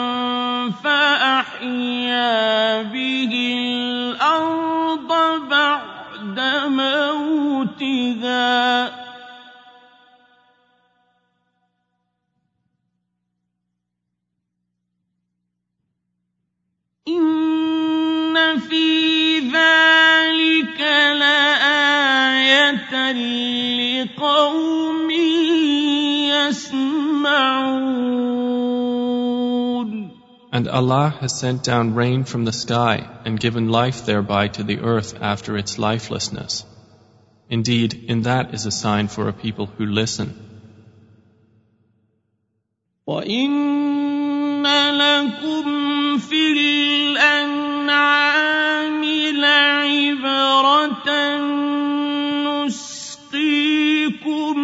فَأَحْيَا بِهِ الْأَرْضَ بَعْدَ مَوْتِهَا إِنَّ فِي ذَلِكَ لَآيَةً لِقَوْمٍ يَسْمَعُونَ. And Allah has sent down rain from the sky and given life thereby to the earth after its lifelessness. Indeed, in that is a sign for a people who listen. وَإِنَّ لَكُمْ فِي الْأَنْعَامِ لَعِبْرَةً نُسْقِيكُم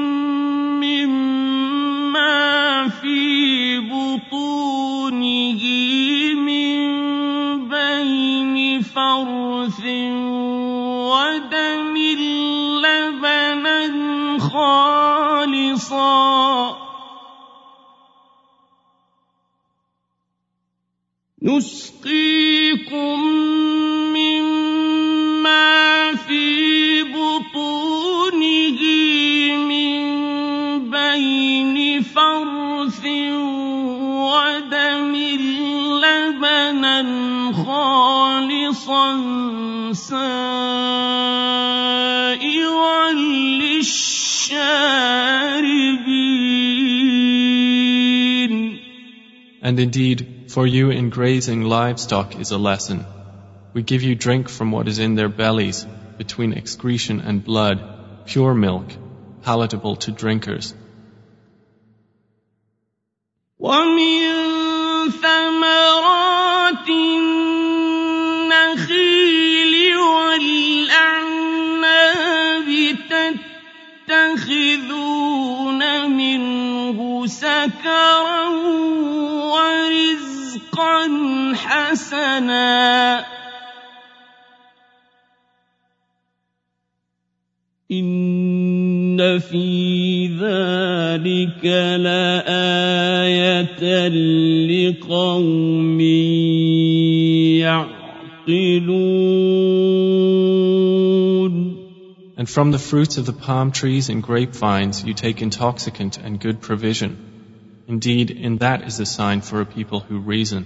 مِّمَّا فِي بُطُونِهِ مِن بَيْنِ فَرْثٍ وَدَمٍ لَّبَنًا خَالِصًا نُسْقِيكُم مِّمَّا فِي بُطُونِهِ مِن بَيْنِ فَرْثٍ فرث ودم لبنا خالصا سائغا للشاربين. And indeed, for you in grazing livestock is a lesson. We give you drink from what is in their bellies, between excretion and blood, pure milk, palatable to drinkers. وَمِن ثَمَرَاتِ النَّخِيلِ وَالْأَعْنَابِ تَتَّخِذُونَ مِنْهُ سَكَرًا وَرِزْقًا حَسَنًا إِنَّ فِي ذَلِكَ لَآيَةً لِقَوْمٍ يَعْقِلُونَ. And from the fruits of the palm trees and grapevines you take intoxicant and good provision. Indeed, in that is a sign for a people who reason.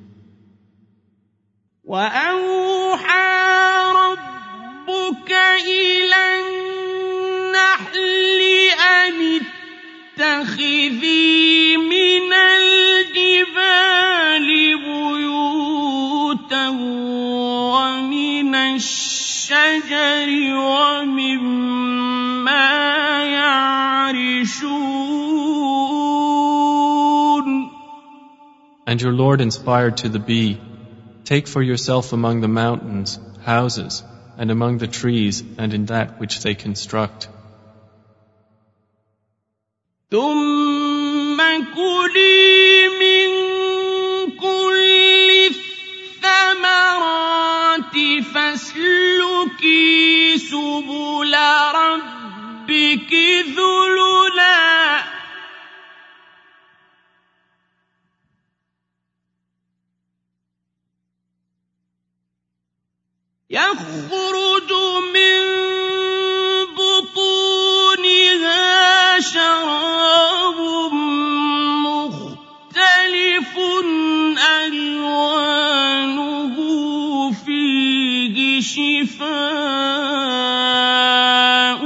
وَأَوْحَى رَبُّكَ إِلَى النَّحْلِ أَنِ اتَّخِذِي مِنَ الْجِبَالِ بُيُوتًا وَمِنَ الشَّجَرِ وَمِمَّا يَعْرِشُونَ. And your Lord inspired to the bee, take for yourself among the mountains houses, and among the trees, and in that which they construct. ثُمَّ كُلِي مِن كُلِّ الثَّمَرَاتِ فَاسْلُكِي سُبُلَ رَبِّكِ ذُلُلًا يَخْرُجُ مِن بُطُونِهَا شَرَابٌ مُخْتَلِفٌ أَلْوَانُهُ فِيهِ شِفَاءٌ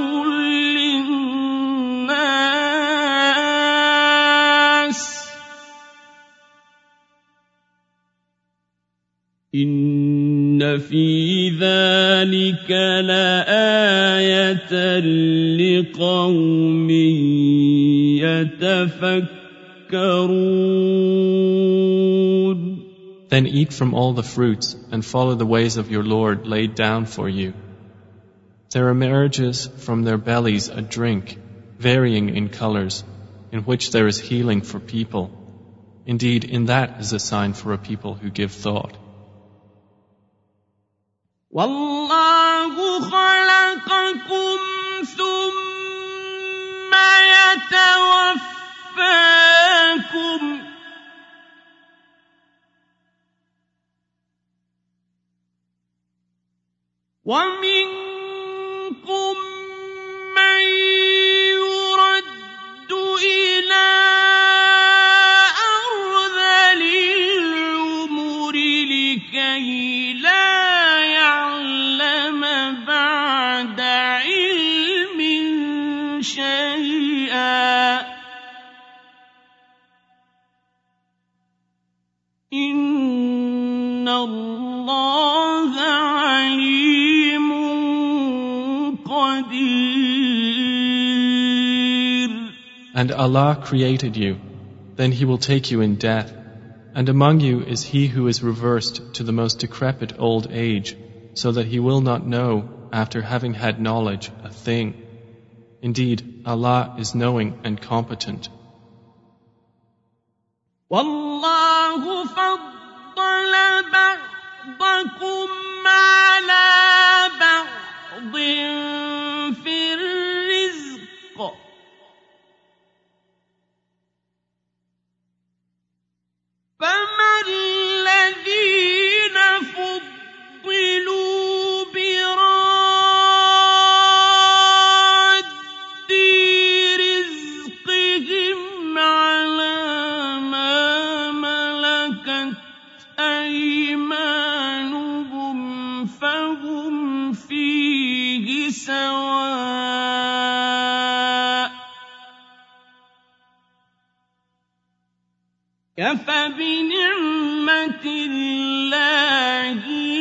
لِّلنَّاسِ إِنَّ فِي ذَلِكَ لَآيَةً لِقَوْمٍ يَتَفَكَّرُونَ. Then eat from all the fruits and follow the ways of your Lord laid down for you. There emerges from their bellies a drink, varying in colors, in which there is healing for people. Indeed, in that is a sign for a people who give thought. وَاللَّهُ خَلَقَكُمْ ثُمَّ يَتَوَفَّاكُمْ وَمِنكُم مَّن يُرَدُّ إِلَىٰ أَرْذَلِ الْعُمُرِ لِكَيْ لَا يَعْلَمَ بَعْدَ عِلْمٍ شَيْئًا ۚ إِنَّ اللَّهَ عَلِيمٌ قَدِيرٌ. And Allah created you, then He will take you in death. And among you is he who is reversed to the most decrepit old age, so that he will not know, after having had knowledge, a thing. Indeed, Allah is knowing and competent. وَاللَّهُ فَضَّلَ بَعْضَكُمْ عَلَىٰ بَعْضٍ فِي الرِّزْقِ ۚ فَمَا الَّذِينَ فُضِّلُوا بِرَادِّي رِزْقِهِمْ عَلَىٰ أَفَبِنِعْمَةِ اللَّهِ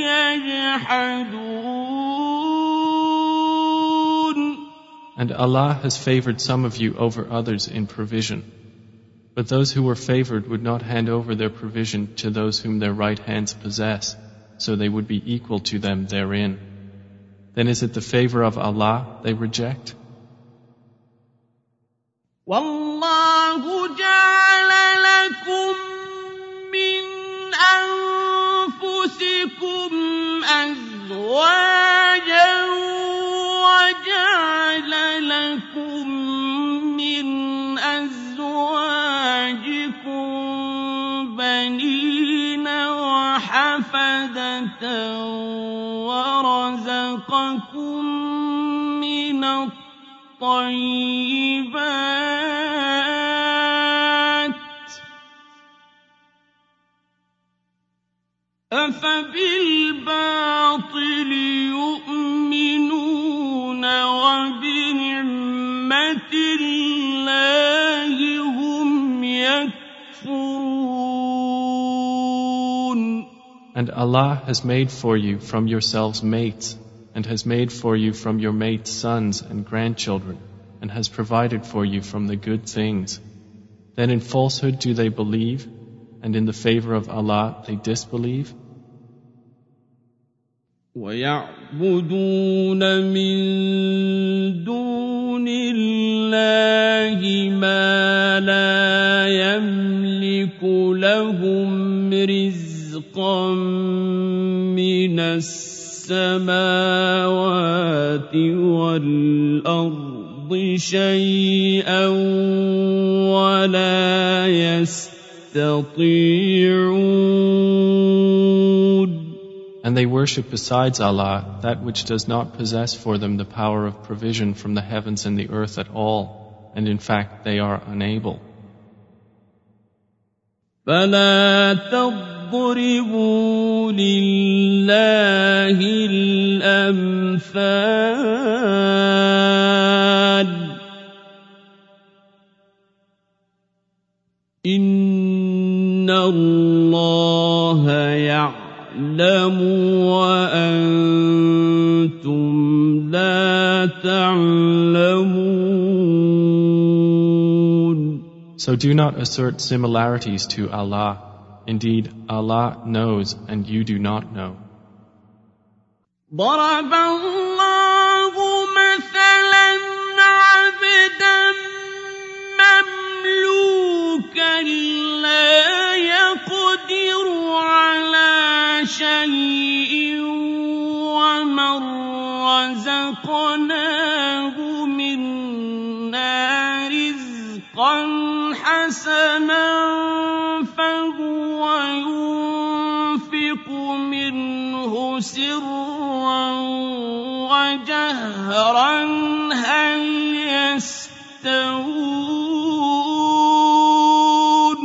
يَجْحَدُونَ. And Allah has favored some of you over others in provision. But those who were favored would not hand over their provision to those whom their right hands possess, so they would be equal to them therein. Then is it the favor of Allah they reject? وَاللَّهُ جَعَلَ لَكُم مِّنْ أَنفُسِكُمْ أَزْوَاجًا وَجَعَلَ لَكُم مِّنْ أَزْوَاجِكُم بَنِينَ وَحَفَدَةً وَرَزَقَكُم مِّنَ الطَّيِّبَاتِ ۚ أَفَبِالْبَاطِلِ يُؤْمِنُونَ وَبِنِعْمَةِ اللَّهِ هُمْ يَكْفُرُونَ. And Allah has made for you from yourselves mates, and has made for you from your mates sons and grandchildren, and has provided for you from the good things. Then in falsehood do they believe, and in the favor of Allah they disbelieve? وَيَعْبُدُونَ مِن دُونِ اللَّهِ مَا لَا يَمْلِكُ لَهُمْ رِزْقًا مِّنَ السَّمَاوَاتِ وَالْأَرْضِ شَيْئًا وَلَا يَسْتَطِيعُونَ. And they worship besides Allah that which does not possess for them the power of provision from the heavens and the earth at all, and in fact they are unable. فَلَا تَضْرِبُوا لِلَّهِ الْأَمْثَالَ إِنَّ اللَّهَ يَعْلَمُ وَأَنْتُمْ لَا تَعْلَمُونَ. So do not assert similarities to Allah. Indeed, Allah knows and you do not know. ضرب الله مثلا عبدا مملوكا لا يقدر على شيء ومن رزقناه منا رزقا حسنا فهو ينفق منه سرا وجهرا هل يستوون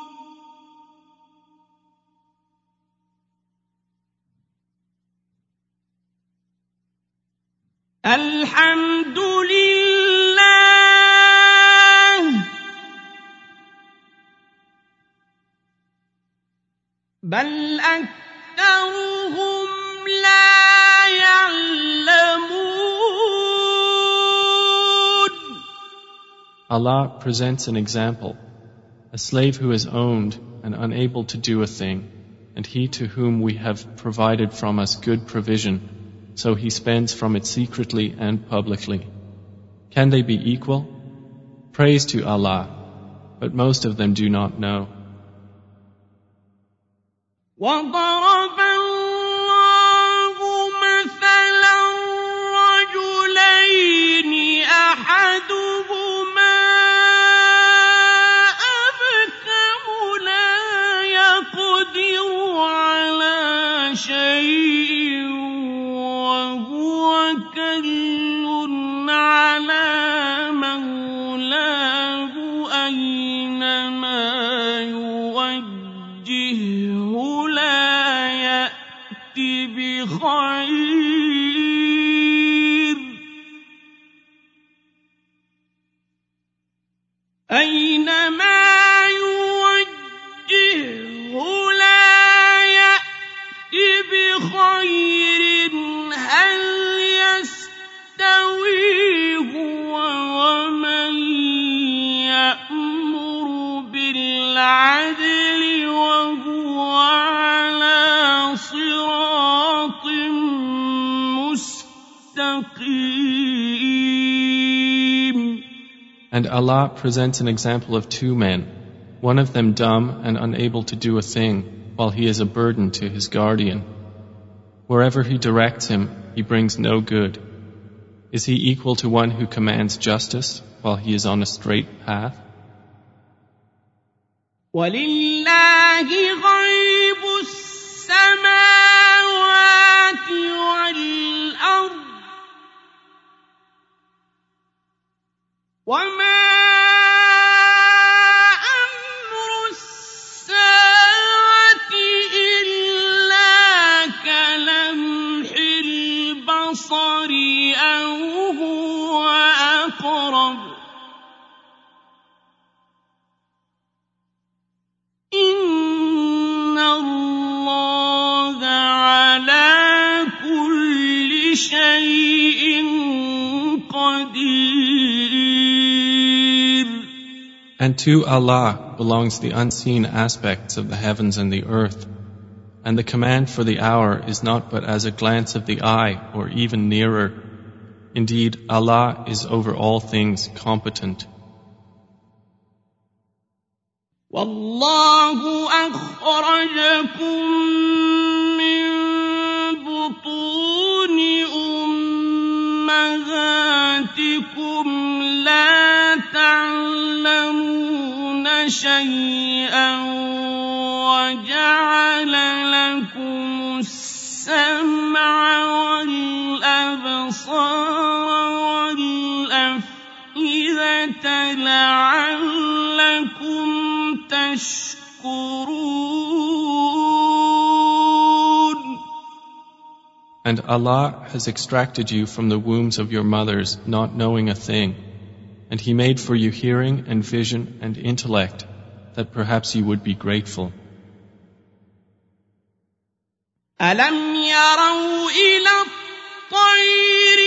الحمد لله بل أكثرهم لا يعلمون. Allah presents an example. A slave who is owned and unable to do a thing, and he to whom we have provided from us good provision, so he spends from it secretly and publicly. Can they be equal? Praise to Allah, but most of them do not know. وَضَرَبَ اللَّهُ مَثَلًا رَجُلَيْنِ أَحَدُهُمَا أَبْكَمُ لَا يَقْدِرُ عَلَى شَيْءٍ وَهُوَ كَلٌّ عَلَى مَوْلَاهُ أَيْنَمَا يُوَجِّههُ لَا العدل وهو على صراط مستقيم. And Allah presents an example of two men, one of them dumb and unable to do a thing, while he is a burden to his guardian. Wherever he directs him, he brings no good. Is he equal to one who commands justice while he is on a straight path? وَلِلَّهِ غَيْبُ السَّمَاوَاتِ وَالْأَرْضِ وَمَا أو هو أقرب إن الله على كل شيء قدير. And to Allah belongs the unseen aspects of the heavens and the earth. And the command for the hour is not but as a glance of the eye or even nearer. Indeed, Allah is over all things competent. وَاللَّهُ أَخْرَجَكُم مِّن بُطُونِ أُمَّهَاتِكُمْ لَا تعلمون شيئا وجعل لكم السمع والأبصار والأفئدة لعلكم تشكرون. And Allah has extracted you from the wombs of your mothers not knowing a thing, and He made for you hearing and vision and intellect, that perhaps you would be grateful. أَلَمْ يَرَوْا إِلَى الطَّيْرِ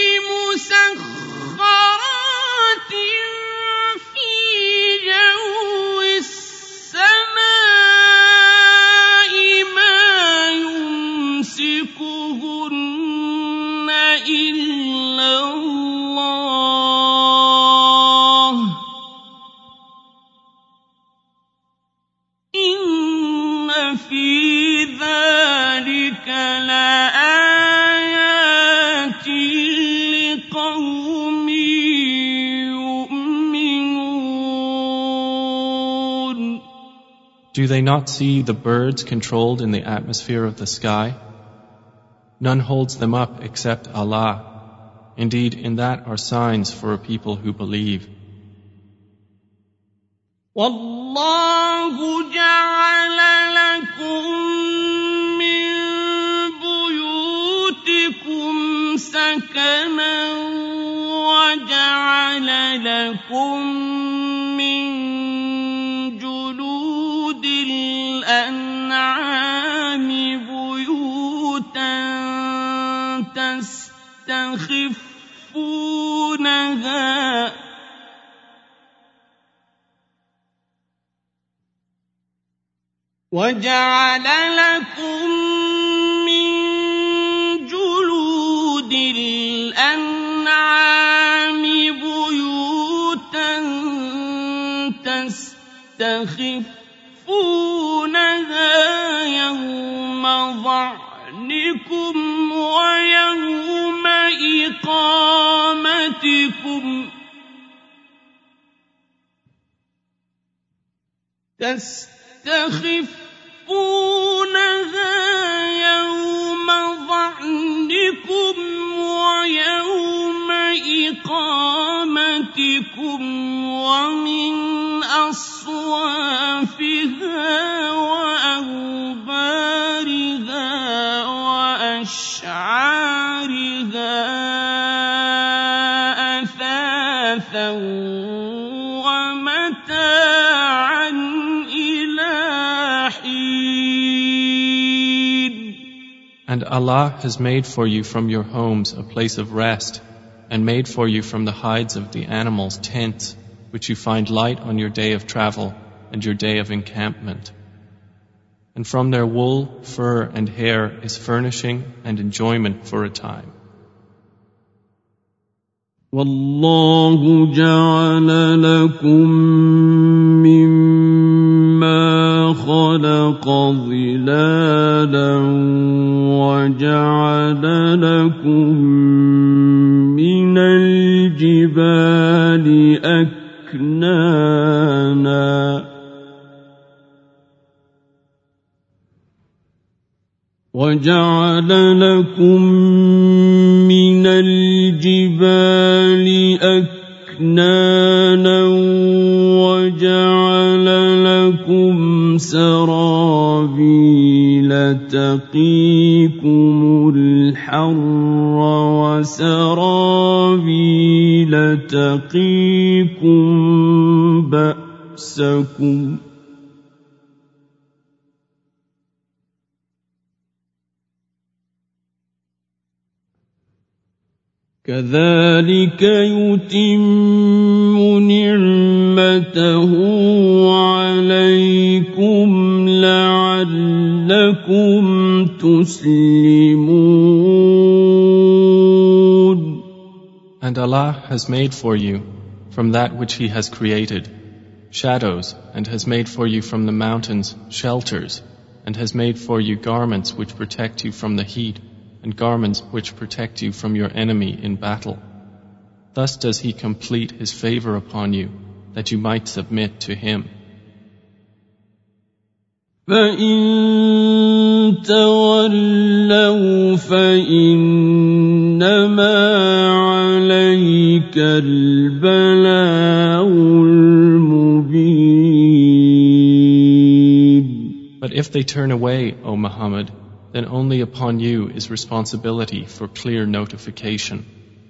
مُسَخَّرَاتٍ فِي جَوِّ السَّمَاءِ مَا يُمْسِكُهُنَّ إِلَّا اللَّهُ إِنَّ فِي ذَلِكَ لَآيَاتٍ لِقَوْمٍ يُؤْمِنُونَ. Do they not see the birds controlled in the atmosphere of the sky? None holds them up except Allah. Indeed, in that are signs for a people who believe. وَاللَّهُ جَعَلَ لَكُم مِّن بُيُوتِكُمْ سَكَنًا وَجَعَلَ لَكُم مِّن جُلُودِ الْأَنْعَامِ بُيُوتًا تستخفونها وجعل لكم من جلود الأنعام بيوتا تستخفونها يوم ظعنكم ويوم إقامتكم تستخفونها يوم ظعنكم ويوم إقامتكم ومن أصوافها وأوبارها وأشعارها أثاثا ومتاعا إلى حين. And Allah has made for you from your homes a place of rest, and made for you from the hides of the animals tents, which you find light on your day of travel, and your day of encampment. And from their wool, fur, and hair is furnishing and enjoyment for a time. وَاللَّهُ جَعَلَ لَكُم مِّمَّا خَلَقَ ظِلَالًا وَجَعَلَ لَكُم مِّنَ الْجِبَالِ أَكْنَانًا وَجَعَلَ لَكُم مِّنَ الْجِبَالِ أَكْنَانًا وَجَعَلَ لَكُمْ سَرَابِيلَ تَقِيكُمُ الْحَرَّ وَسَرَابِيلَ تَقِيكُم بَأْسَكُمْ كَذَلِكَ يُتِمُّ نِعْمَتَهُ عَلَيْكُمْ لَعَلَّكُمْ تُسْلِمُونَ. And Allah has made for you, from that which He has created, shadows, and has made for you from the mountains shelters, and has made for you garments which protect you from the heat, and garments which protect you from your enemy in battle. Thus does He complete His favor upon you, that you might submit to Him. فَإِن تَوَلَّوْا فَإِنَّمَا عَلَيْكَ الْبَلَاغُ الْمُبِينُ. But if they turn away, O Muhammad, then only upon you is responsibility for clear notification.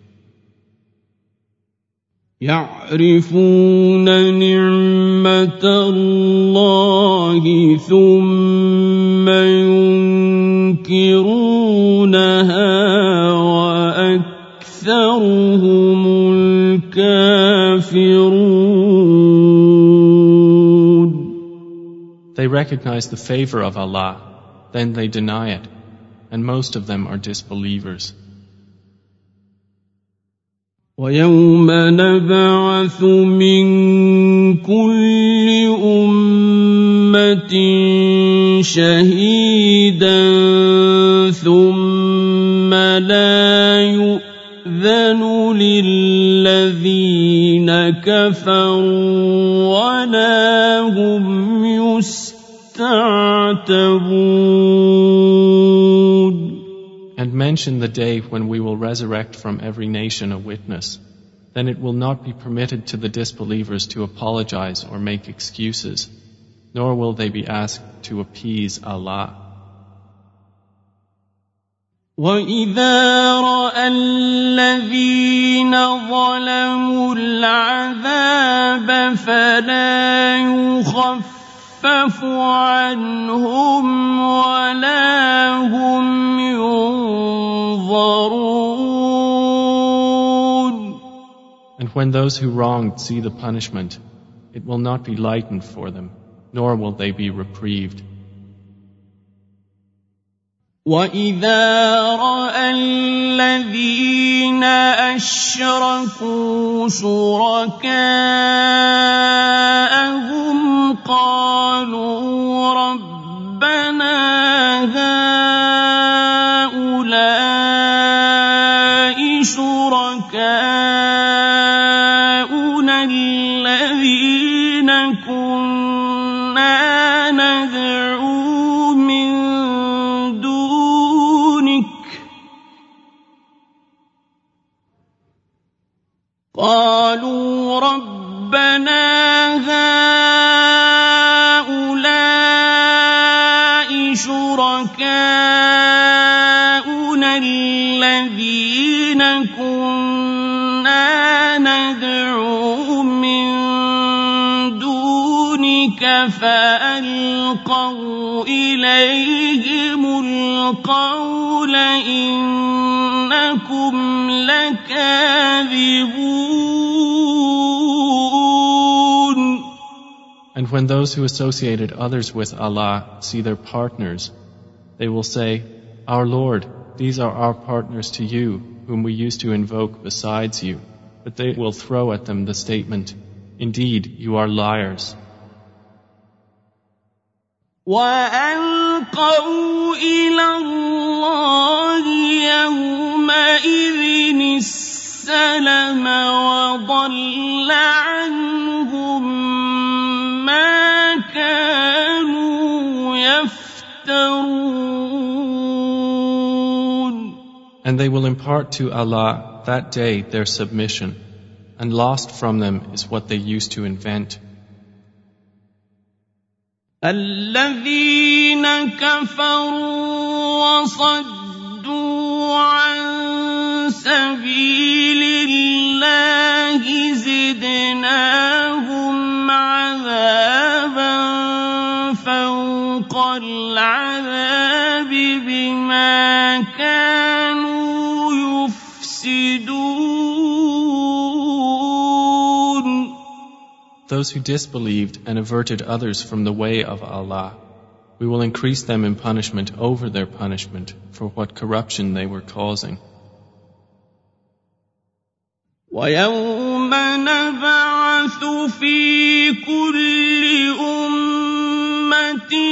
يَعْرِفُونَ نِعْمَةَ اللَّهِ ثُمَّ يُنكِرُونَهَا وَأَكْثَرُهُمُ الْكَافِرُونَ. They recognize the favor of Allah, then they deny it, and most of them are disbelievers. وَيَوْمَ نَبْعَثُ مِنْ كُلِّ أُمَّةٍ شَهِيدًا ثُمَّ لَا يُؤْذَنُ لِلَّذِينَ كَفَرُوا وَلَا هُمْ يُسْتَعْتَبُونَ. And mention the day when we will resurrect from every nation a witness. Then it will not be permitted to the disbelievers to apologize or make excuses, nor will they be asked to appease Allah. وَإِذَا رَأَى الَّذِينَ ظَلَمُوا الْعَذَابَ فَلَا يُخَفَّفُ عَنْهُمْ وَلَا هُمْ يُنظَرُونَ. And when those who wronged see the punishment, it will not be lightened for them, nor will they be reprieved. وَإِذَا رَأَى الَّذِينَ أَشْرَكُوا شُرَكَاءَهُمْ قَالُوا رَبَّنَا هَؤُلَاءِ شُرَكَاؤُنَا الَّذِينَ كُنَّا نَدْعُو مِن دُونِكَ قَالُوا رَبَّنَا هَؤُلَاءِ شُرَكَاؤُنَا الَّذِينَ كُنَّا نَدْعُو مِن دُونِكَ فَأَلْقَوْا إِلَيْهِمُ الْقَوْلَ إِنَّكُمْ لَكَاذِبُونَ. And when those who associated others with Allah see their partners, they will say, Our Lord, these are our partners to you, whom we used to invoke besides you. But they will throw at them the statement, Indeed, you are liars. وَأَلْقَوْا إِلَى اللَّهِ يَوْمَئِذٍ السَّلَمَ وَضَلَّ عَنْهُمْ مَا كَانُوا يَفْتَرُونَ. And they will impart to Allah that day their submission, and lost from them is what they used to invent. الَّذِينَ كَفَرُوا وَصَدُّوا عَن سَبِيلِ اللَّهِ زِدْنَاهُمْ عَذَابًا فَوْقَ الْعَذَابِ بِمَا كَانُوا يُفْسِدُونَ. Those who disbelieved and averted others from the way of Allah, we will increase them in punishment over their punishment for what corruption they were causing. وَيَوْمَ نَبْعَثُ فِي كُلِّ أُمَّةٍ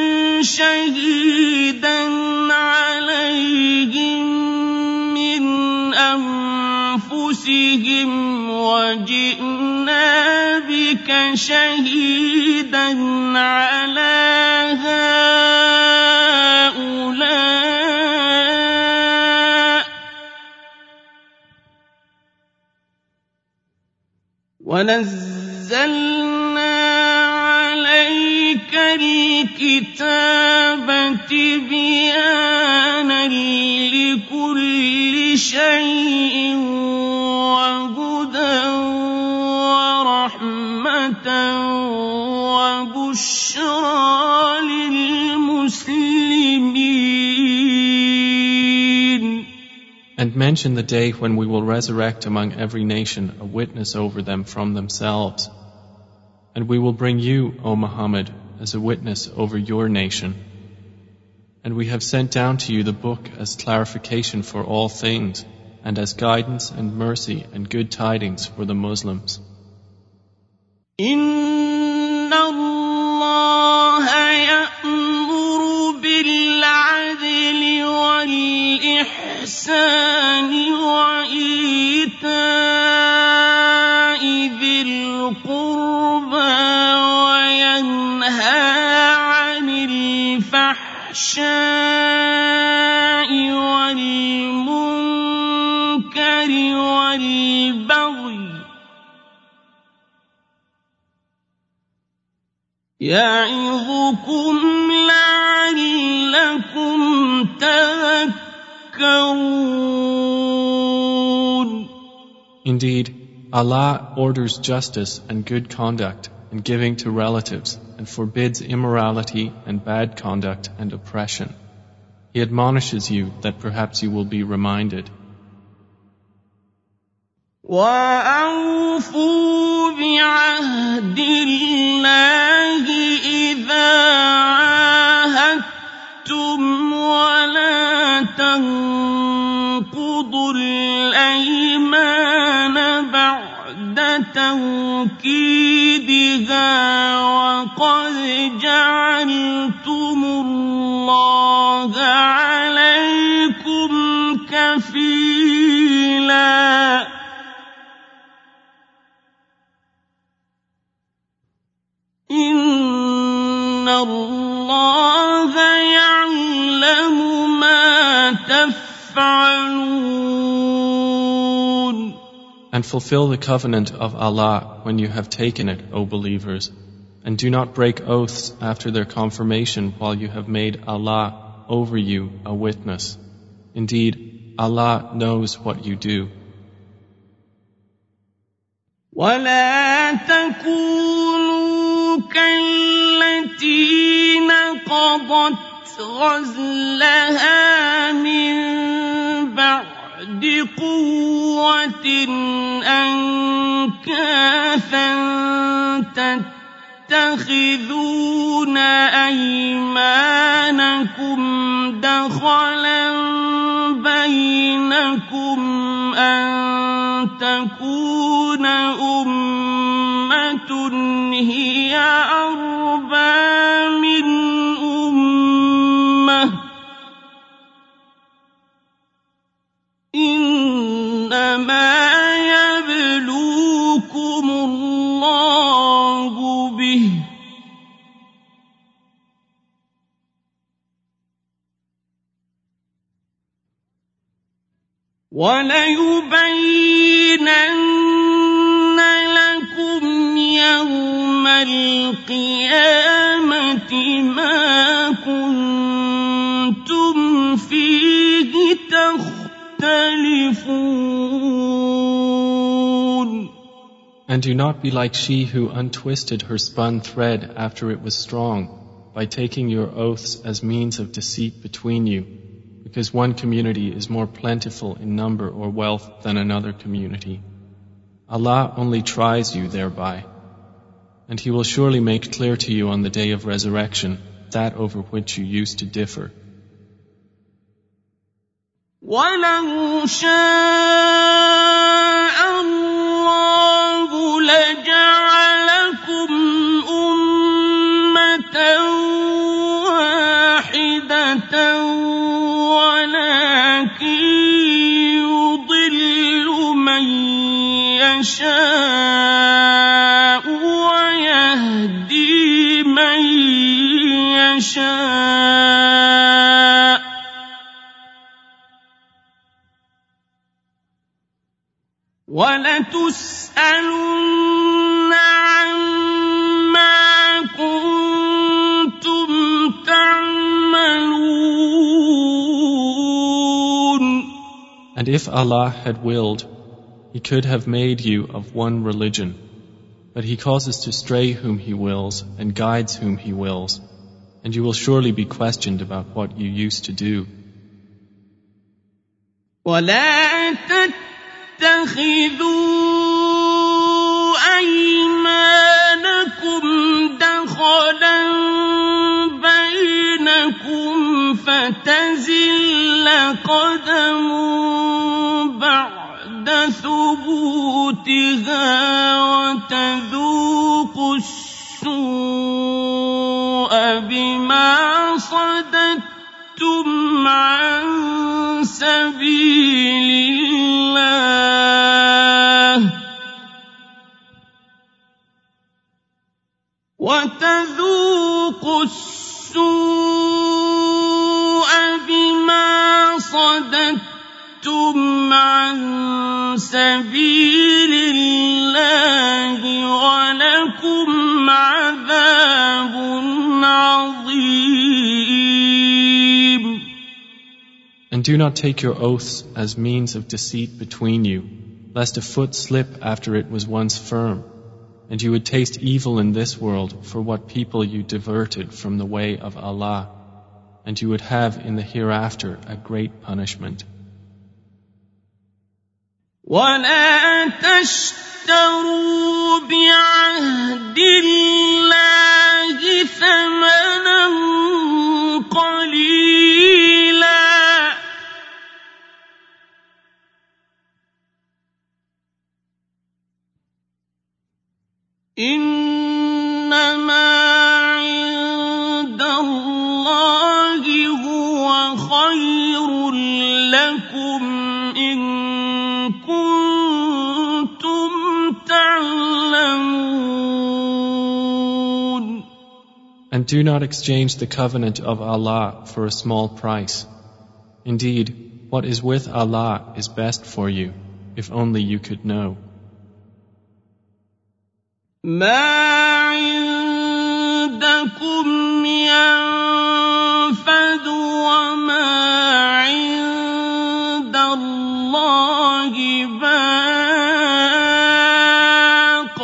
شَهِيدًا عَلَيْهِمْ مِنْ أَنفُسِهِمْ وَجِئْنَا بِكَ شَهِيدًا عَلَى هَؤُلَاءِ وَنَزَّلْنَا عَلَيْكَ الْكِتَابَ تِبْيَانًا لِكُلِّ شَيْءٍ وَهُدًى وَرَحْمَةً وَبُشْرَى لِلْمُسْلِمِينَ. And mention the day when we will resurrect among every nation a witness over them from themselves. And we will bring you, O Muhammad, as a witness over your nation. And we have sent down to you the book as clarification for all things, and as guidance and mercy and good tidings for the Muslims. إِنَّ اللَّهَ يَأْمُرُ بِالْعَدْلِ وَالْإِحْسَانِ وَإِيتَاءِ ذِي الْقُرْبَى وَيَنْهَى عَنِ الْفَحْشَاءِ وَالْمُنكَرِ وَالْبَغْيِ يَعِظُكُمْ لَعَلَّكُمْ تَذَكَّرُونَ. Indeed, Allah orders justice and good conduct and giving to relatives, and forbids immorality and bad conduct and oppression. He admonishes you that perhaps you will be reminded. وَأَوْفُوا بِعَهْدِ اللَّهِ إِذَا عَاهَدتُّمْ وَلَا تَنقُضُوا الْأَيْمَانَ بَعْدَ تَوْكِيدِهَا وَقَدْ جَعَلْتُمُ اللَّهَ عَلَيْكُمْ كَفِيلًا. إِنَّ اللَّهَ يَعْلَمُ مَا تَفْعَلُونَ. And fulfill the covenant of Allah when you have taken it, O believers, and do not break oaths after their confirmation while you have made Allah over you a witness. Indeed, Allah knows what you do. وَلَا تَكُونُوا كَالَّتِي نَقَضَتْ غَزْلَهَا مِن بَعْدِ قُوَّةٍ أَنكَاثًا تَتَّخِذُونَ تتخذون أيمانكم دخلا بينكم أن تكون أمة هي أربى من أمة إنما يبلوكم الله به وليبينن لكم يوم القيامة ما كنتم فيه تختلفون. And do not be like she who untwisted her spun thread after it was strong, by taking your oaths as means of deceit between you, because one community is more plentiful in number or wealth than another community. Allah only tries you thereby, and He will surely make clear to you on the day of resurrection that over which you used to differ. وَلَوْ شَاءَ اللَّهُ لَجَعَلَكُمْ أُمَّةً وَاحِدَةً وَلَكِن يُضِلُّ مَن يَشَاءُ وَيَهْدِي مَن يَشَاءُ وَلَتُسْأَلُنَّ عَمَّا كُنتُمْ تَعْمَلُونَ. And if Allah had willed, He could have made you of one religion, but He causes to stray whom He wills and guides whom He wills, and you will surely be questioned about what you used to do. وَلَا اتَّخِذُوا أَيْمَانَكُمْ دَخَلًا بَيْنَكُمْ فَتَزِلَّ قَدَمٌ بَعْدَ ثُبُوتِهَا وَتَذُوقُوا السُّوءَ بِمَا صَدَدتُّمْ عَن سَبِيلِ وَتَذُوقُوا السُّوءَ بِمَا صَدَدتُّمْ عَن سَبِيلِ اللَّهِ وَلَكُمْ عَذَابٌ عَظِيمٌ. And do not take your oaths as means of deceit between you, lest a foot slip after it was once firm, and you would taste evil in this world for what people you diverted from the way of Allah, and you would have in the hereafter a great punishment. وَلَا تَشْتَرُوا بِعَهْدِ اللَّهِ ثَمَنًا قَلِيلًا إِنَّمَا عِندَ اللَّهِ هُوَ خَيْرٌ لَكُمْ إِن كُنتُمْ تَعْلَمُونَ. And do not exchange the covenant of Allah for a small price. Indeed, what is with Allah is best for you, if only you could know. مَا عِندَكُمْ يَنفَدُ وَمَا عِندَ اللَّهِ بَاقٍ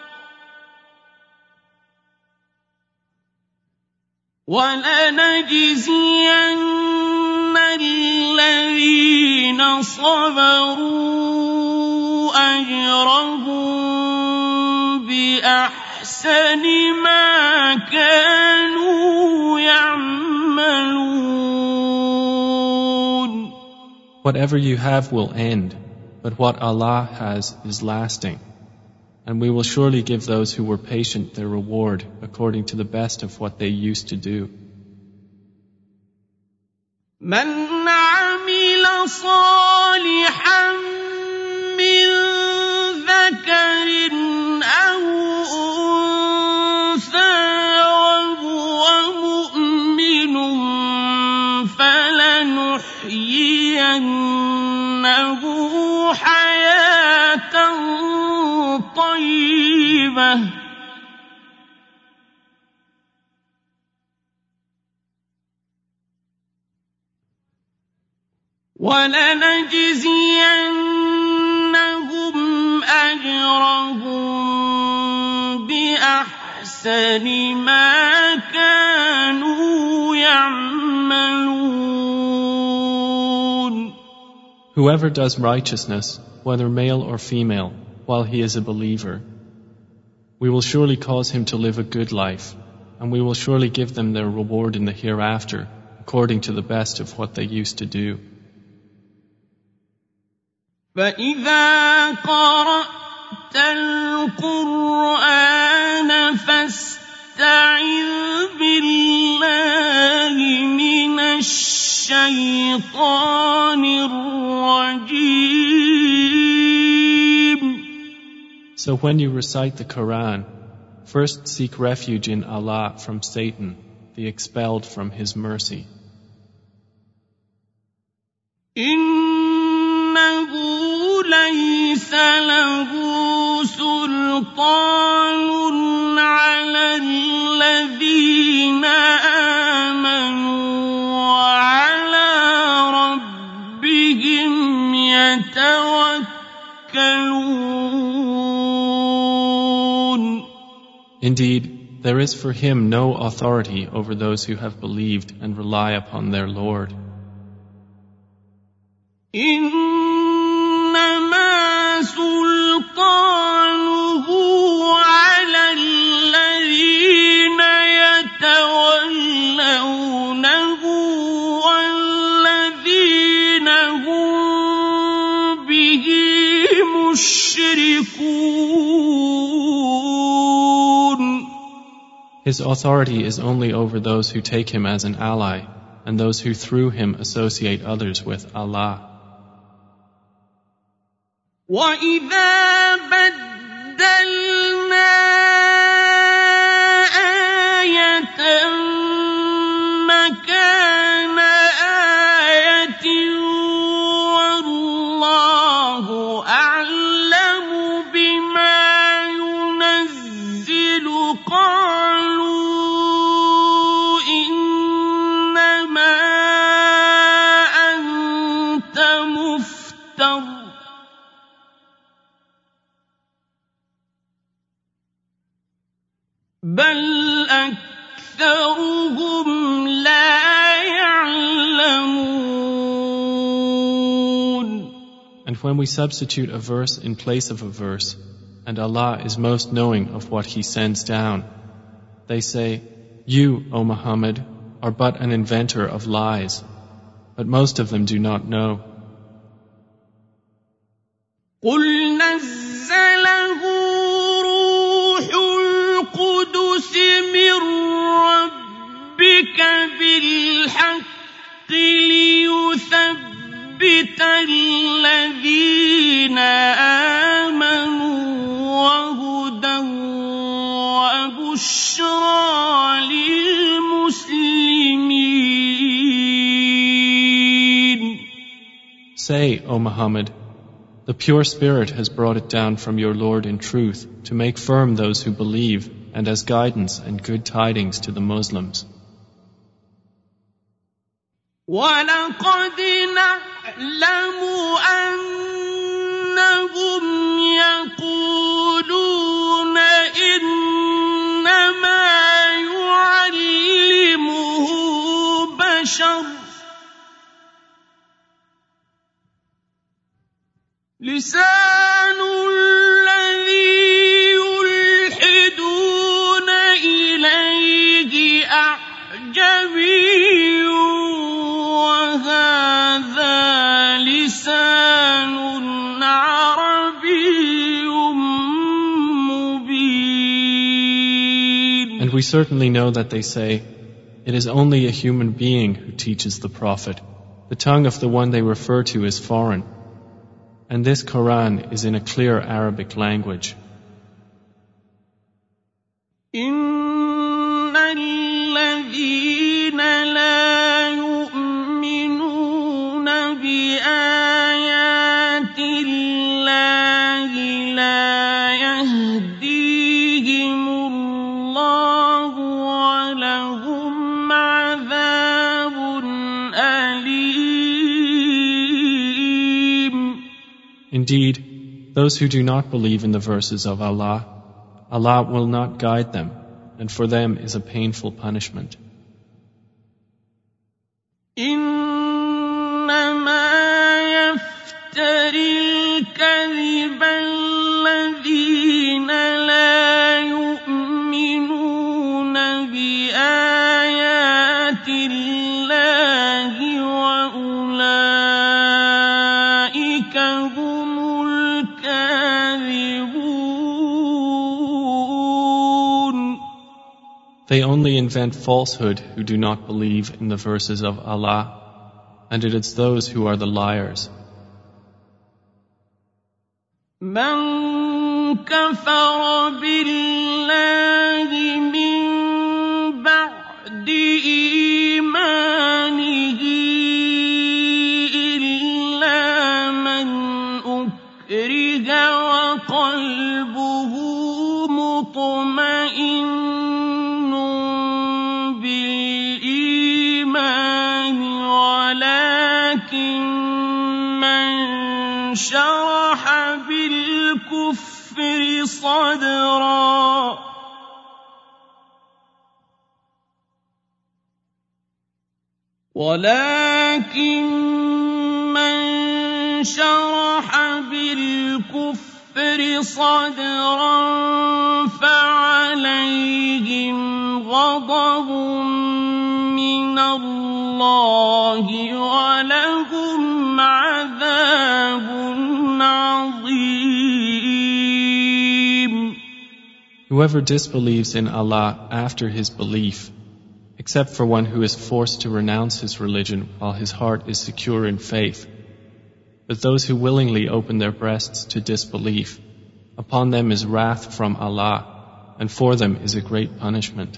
وَلَنَجْزِيَنَّ الَّذِينَ صَبَرُوا أَجْرَهُم بِأَحْسَنِ بِأَحْسَنِ مَا كَانُوا يَعْمَلُونَ. Whatever you have will end, but what Allah has is lasting. And we will surely give those who were patient their reward according to the best of what they used to do. مَنْ عَمِلَ صَالِحًا مِّن ذَكَرٍ أَوْ أُنثَىٰ وَهُوَ مُؤْمِنٌ فَلَنُحْيِيَنَّهُ حَيَاةً طَيِّبَةً وَلَنَجْزِيَنَّهُمْ أَجْرَهُم بِأَحْسَنِ مَا كَانُوا يَعْمَلُونَ. Whoever does righteousness, whether male or female, while he is a believer, we will surely cause him to live a good life, and we will surely give them their reward in the hereafter, according to the best of what they used to do. فَإِذَا قَرَأْتَ الْقُرْآنَ فَاسْتَعِذْ بِاللَّهِ مِنَ الشَّيْطَانِ الرَّجِيمِ. So when you recite the Quran, first seek refuge in Allah from Satan, the expelled from His mercy. إِنَّهُ لَيْسَ لَهُ سُلْطَانٌ عَلَى الَّذِينَ آمَنُوا وَعَلَىٰ رَبِّهِمْ يَتَوَكَّلُونَ. Indeed, there is for him no authority over those who have believed and rely upon their Lord. إِنَّمَا سُلْطَانُهُ عَلَى الَّذِينَ يَتَوَلَّوْنَهُ وَالَّذِينَ هُم بِهِ مُشْرِكُونَ. His authority is only over those who take him as an ally, and those who through him associate others with Allah. وَإِذَا بَدَّلْنَا آيَةً مَّكَانَ آيَةٍ وَاللَّهُ أَعْلَمُ بِمَا يُنَزِّلُ قَالُوا إِنَّمَا أَنتَ مُفْتَرٍ بَلْ أَكْثَرُهُمْ لَا يَعْلَمُونَ. And when we substitute a verse in place of a verse, and Allah is most knowing of what He sends down, they say, "You, O Muhammad, are but an inventor of lies," but most of them do not know. قُلْ نَزَّلَهُ رُوحُ الْقُدُسِ مِن رَّبِّكَ بِالْحَقِّ لِيُثَبِّتَ الَّذِينَ آمَنُوا وَهُدًى وَبُشْرَىٰ لِلْمُسْلِمِينَ. Say, O Muhammad, the pure Spirit has brought it down from your Lord in truth to make firm those who believe and as guidance and good tidings to the Muslims. وَلَقَدْ نَعْلَمُ أَنَّهُمْ يَقُولُونَ إِنَّمَا يُعَلِّمُهُ بَشَرٌ لِسَانُ الَّذِي يُلْحِدُونَ أعجمي وهذا لسان عربي مبين. And we certainly know that they say, it is only a human being who teaches the Prophet. The tongue of the one they refer to is foreign. And this Quran is in a clear Arabic language. إن الذين لا يؤمنون بآيات الله لا يهديهم الله ولهم عذاب أليم. Indeed, those who do not believe in the verses of Allah, Allah will not guide them, and for them is a painful punishment. إنما يفتري الكذب الذين لا يؤمنون بآيات الله وأولئك هم الكاذبون. They only invent falsehood who do not believe in the verses of Allah, and it is those who are the liars. من كفر بالله من بعد إيمانه إلا من أكره وقلبه مطمئن بالإيمان ولكن من شرح بالكفر صدرا ولكن من شرح بالكفر صدرا فعليهم غضب من الله ولهم عذاب عظيم. Whoever disbelieves in Allah after his belief, except for one who is forced to renounce his religion while his heart is secure in faith, but those who willingly open their breasts to disbelief, upon them is wrath from Allah, and for them is a great punishment.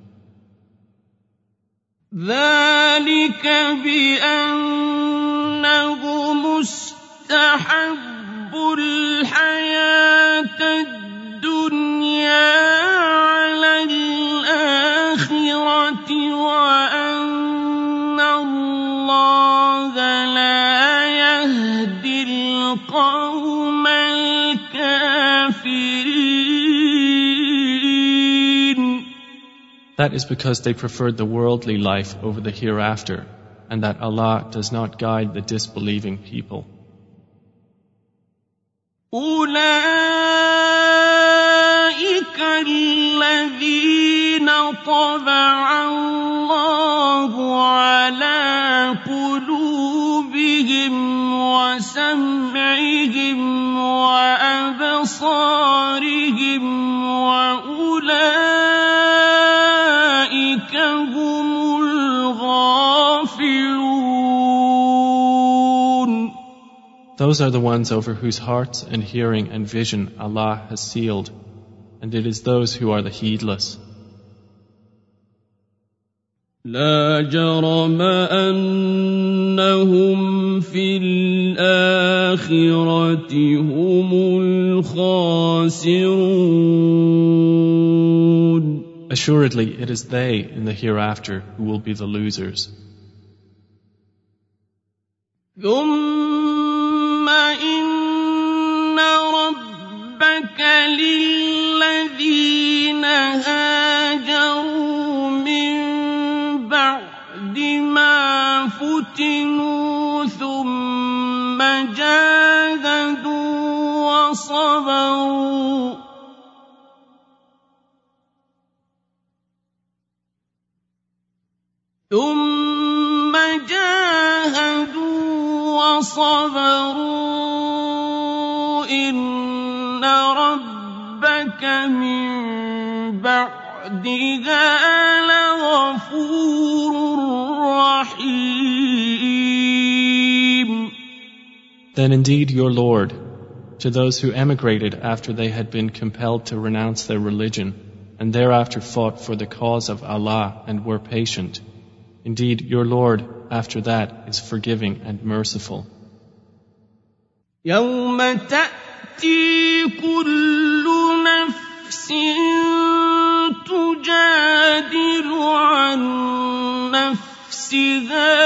ذلك بأنه مستحب الحياة الدنيا على الآخرة وأن الله لا يهدي القوم الكافرين. That is because they preferred the worldly life over the hereafter, and that Allah does not guide the disbelieving people. أولئك الذين طبع الله على قلوبهم وسمعهم وأبصارهم وأولئك هم الغافلون. Those are the ones over whose hearts and hearing and vision Allah has sealed, and it is those who are the heedless. لا جرم أنهم في الآخرة هم الخاسرون. Assuredly, it is they in the hereafter who will be the losers. ثم إن ربك للذين هاجروا من بعد ما فتنوا ثم جاهدوا وصبروا ثم جاهدوا وصبروا إن ربك من بعدها لغفور رحيم. Then indeed your Lord, to those who emigrated after they had been compelled to renounce their religion, and thereafter fought for the cause of Allah and were patient, indeed your Lord after that is forgiving and merciful. يوم تأتي كل نفس تجادل عن نفسها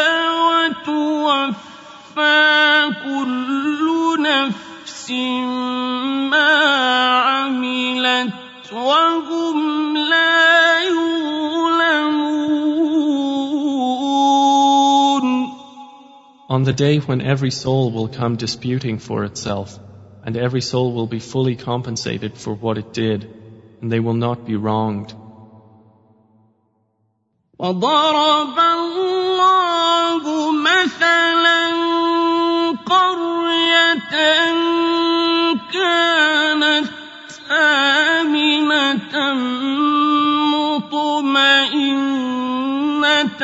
وتوفى كل نفس ما عملت وهم لا يظلمون. On the day when every soul will come disputing for itself, and every soul will be fully compensated for what it did, and they will not be wronged. وضرب الله مثلا قرية كانت آمنة مطمئنة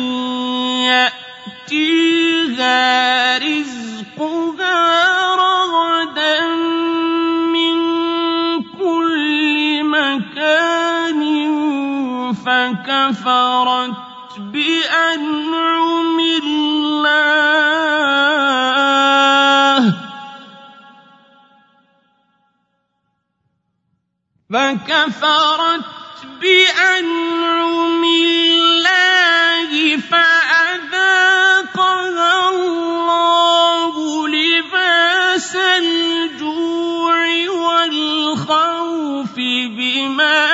يأتيها رزقها رغدا من كل مكان فكفرت بأنعم الله فكفرت بأنعم الله فأذاقها الله لباس الجوع والخوف بما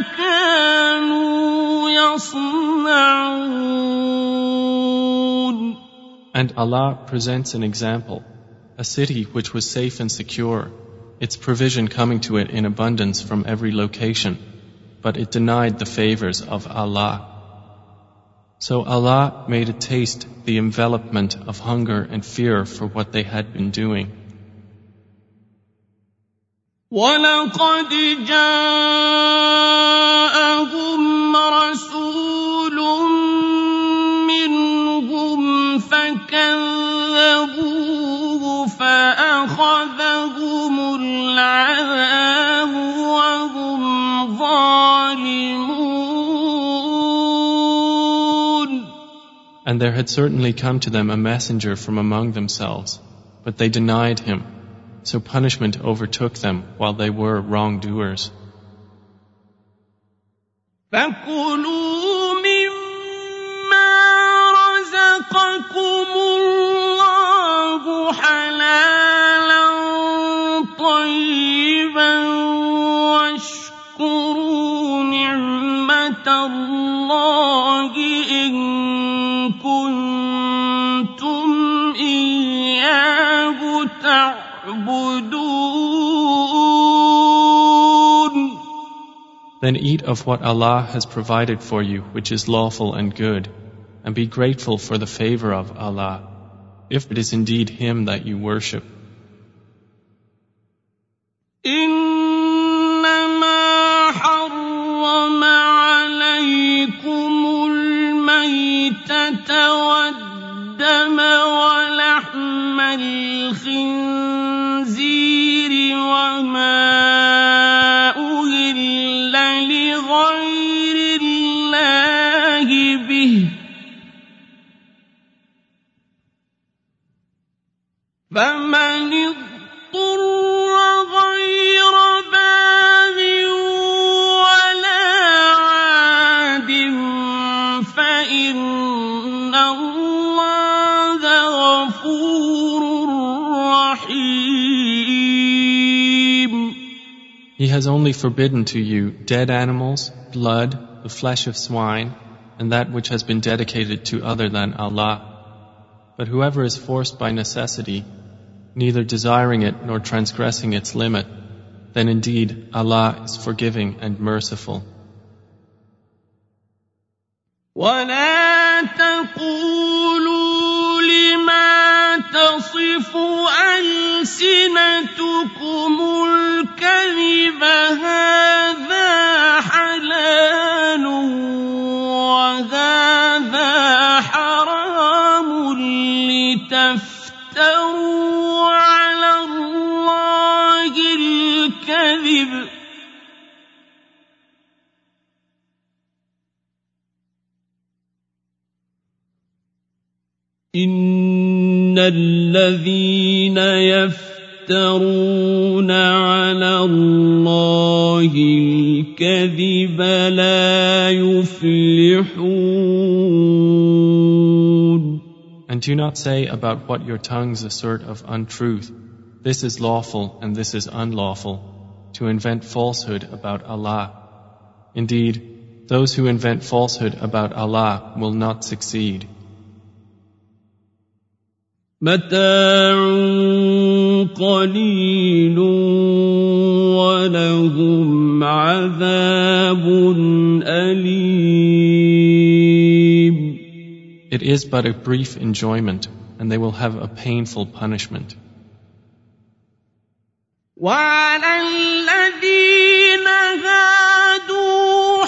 كانوا يصنعون. And Allah presents an example, a city which was safe and secure, its provision coming to it in abundance from every location, but it denied the favors of Allah. So Allah made it taste the envelopment of hunger and fear for what they had been doing. وَلَقَدْ جَاءَهُمْ رَسُولٌ مِّنْهُمْ فَكَذَّبُوهُ فَأَخَذَهُمُ الْعَذَابُ وَهُمْ ظَالِمُونَ. And there had certainly come to them a messenger from among themselves, but they denied him. So punishment overtook them while they were wrongdoers. فَكُلُوا مِمَّا رَزَقَكُمُ اللَّهُ حَلَالًا طَيِّبًا وَاشْكُرُوا نِعْمَةَ اللَّهِ إِن كُنتُمْ إِيَّاهُ تَعْبُدُونَ. Then eat of what Allah has provided for you, which is lawful and good, and be grateful for the favor of Allah, if it is indeed Him that you worship. إِنَّمَا حَرَّمَ عَلَيْكُمُ الْمَيْتَةَ وَالدَّمَ وَلَحْمَ الْخِنزِيرِ وَمَا أُهِلَّ لِغَيْرِ اللَّهِ بِهِ فَمَنِ اضْطُرَّ غَيْرَ بَاغٍ وَلَا عَادٍ فَإِنَّ اللَّهَ غَفُورٌ رَّحِيمٌ. He has only forbidden to you dead animals, blood, the flesh of swine, and that which has been dedicated to other than Allah. But whoever is forced by necessity, neither desiring it nor transgressing its limit, then indeed Allah is forgiving and merciful. وَلَا تقولوا لما تصف ألسنتكم الكذب هذا حلال وهذا حرام لتفتروا على الله الكذب إن الذين يفترون على الله الكذب لا يفلحون. And do not say about what your tongues assert of untruth, this is lawful and this is unlawful, to invent falsehood about Allah. Indeed, those who invent falsehood about Allah will not succeed. متاع قليل ولهم عذاب أليم. It is but a brief enjoyment, and they will have a painful punishment. وعلى الذين هادوا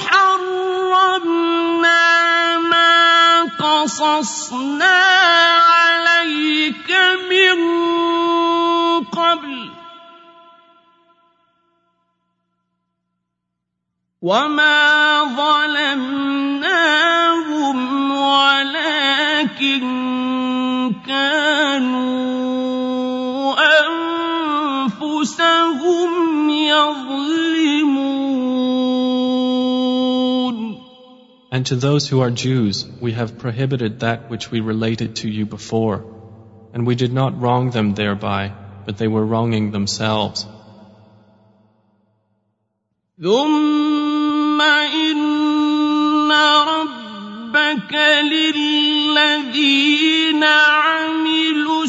حرمنا ما قصصنا عليك من قبل وما ظلمناهم ولكن كانوا أنفسهم يظلمون. And to those who are Jews, we have prohibited that which we related to you before, and we did not wrong them thereby, but they were wronging themselves. ثم إن ربك للذين عملوا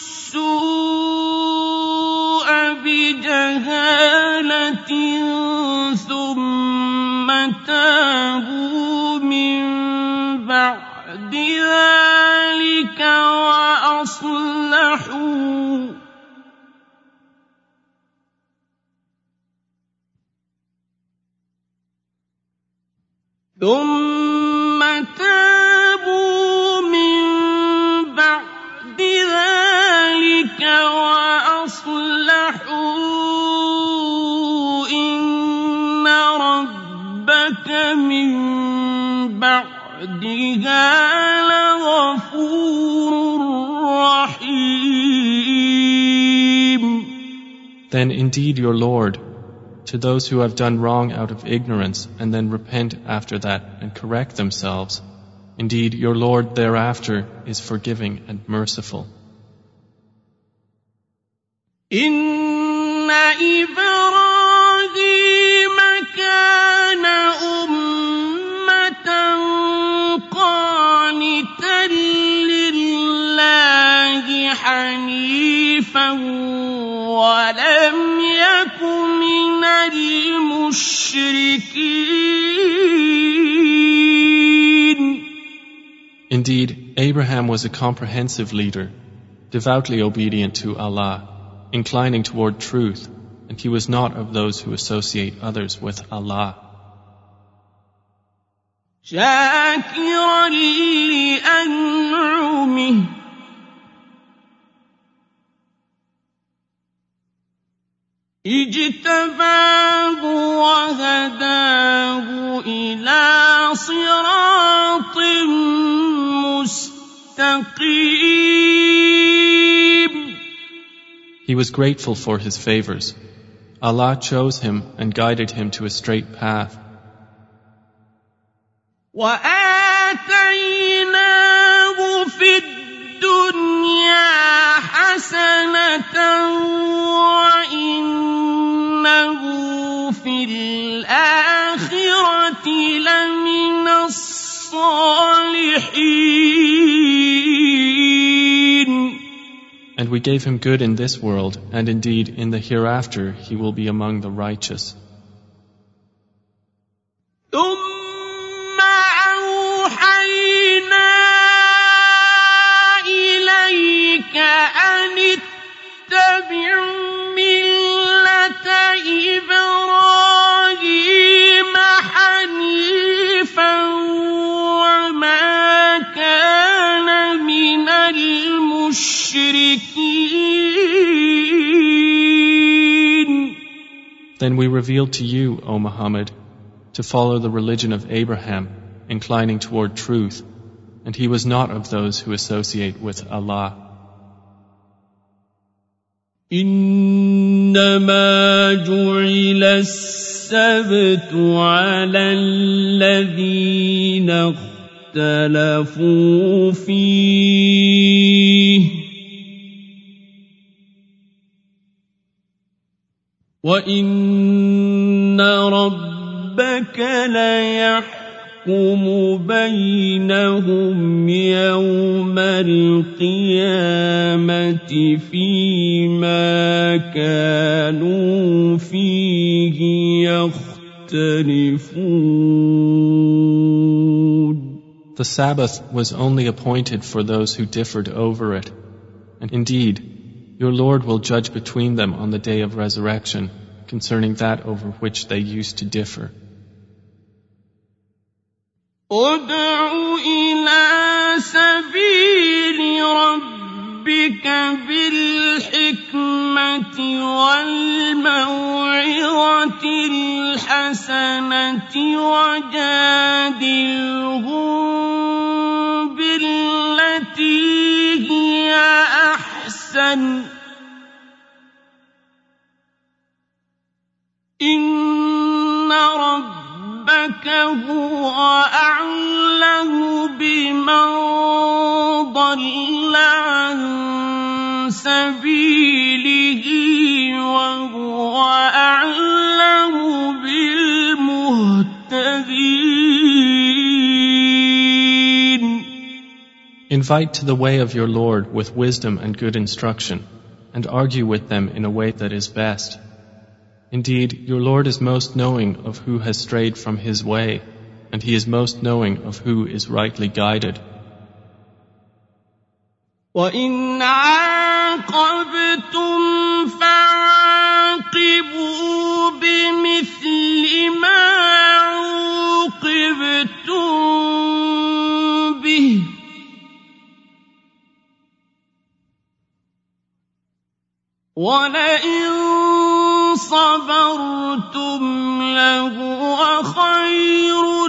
السوء بجهالة ثم تابوا من بعد ذلك وأصلحوا ثم تابوا من بعد ذلك وأصلحوا إن ربك من بعدها لغفور رحيم. Then indeed your Lord, to those who have done wrong out of ignorance and then repent after that and correct themselves, indeed your Lord thereafter is forgiving and merciful. إن إبراهيم كان أمة قانتا لله حنيفا ولم يك من المشركين. Indeed, Abraham was a comprehensive leader, devoutly obedient to Allah, inclining toward truth, and he was not of those who associate others with Allah. شاكرا لأنعمه اجتباه وهداه إلى صراط مستقيم. He was grateful for his favors. Allah chose him and guided him to a straight path. وآتيناه في الدنيا حسنة وإنه في الآخرة لمن الصالحين. And we gave him good in this world, and indeed in the hereafter he will be among the righteous. ثم أوحينا الْمُشْرِكِينَ. Then we revealed to you, O Muhammad, to follow the religion of Abraham, inclining toward truth, and he was not of those who associate with Allah. إنما جعل السبت على الذين اختلفوا فيه وإن ربك ليحكم بينهم يوم القيامة فيما كانوا فيه يختلفون. The Sabbath was only appointed for those who differed over it, and indeed, your Lord will judge between them on the day of resurrection concerning that over which they used to differ. ادْعُ إِلَى سَبِيلِ رَبِّكَ بِالْحِكْمَةِ وَالْمَوْعِظَةِ الْحَسَنَةِ وَجَادِلْهُم بِالَّتِي هِيَ أَحْسَنُ إِنَّ رَبَّكَ هُوَ أَعْلَمُ بِمَن ضَلَّ عَن سَبِيلِهِ وَهُوَ أَعْلَمُ بِالْمُهْتَدِينَ. Invite to the way of your Lord with wisdom and good instruction, and argue with them in a way that is best. Indeed, your Lord is most knowing of who has strayed from His way, and He is most knowing of who is rightly guided. وَإِنْ عَاقَبْتُمْ فَعَاقِبُوا بِمِثْلِ مَا عُوقِبْتُم بِهِ وَلَئِن صَبَرْتُمْ لَهُوَ خَيْرٌ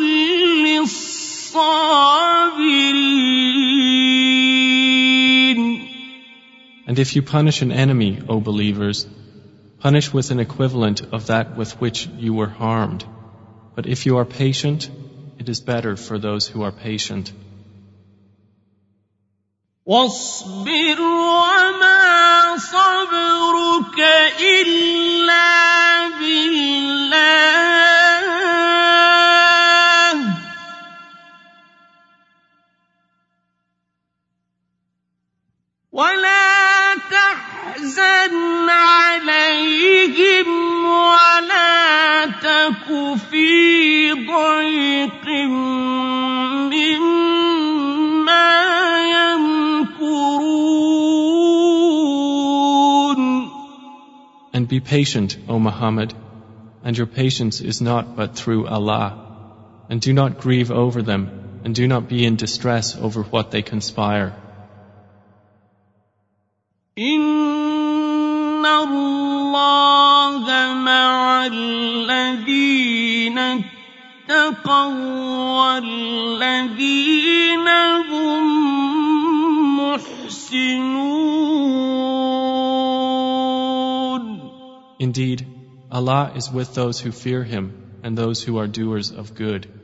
لِّلصَّابِرِينَ. And if you punish an enemy, O believers, punish with an equivalent of that with which you were harmed. But if you are patient, it is better for those who are patient. وَاصْبِرْ وَمَا صَبْرُكَ إِلَّا بِاللَّهِ وَلَا تَحْزَنْ عَلَيْهِمْ وَلَا تَكُ فِي ضَيْقٍ مِّمَّا يَمْكُرُونَ. And be patient, O Muhammad, and your patience is not but through Allah. And do not grieve over them, and do not be in distress over what they conspire. إِنَّ اللَّهَ مَعَ الَّذِينَ اتَّقَوا وَالَّذِينَ هُم مُحْسِنُونَ. Indeed, Allah is with those who fear Him and those who are doers of good.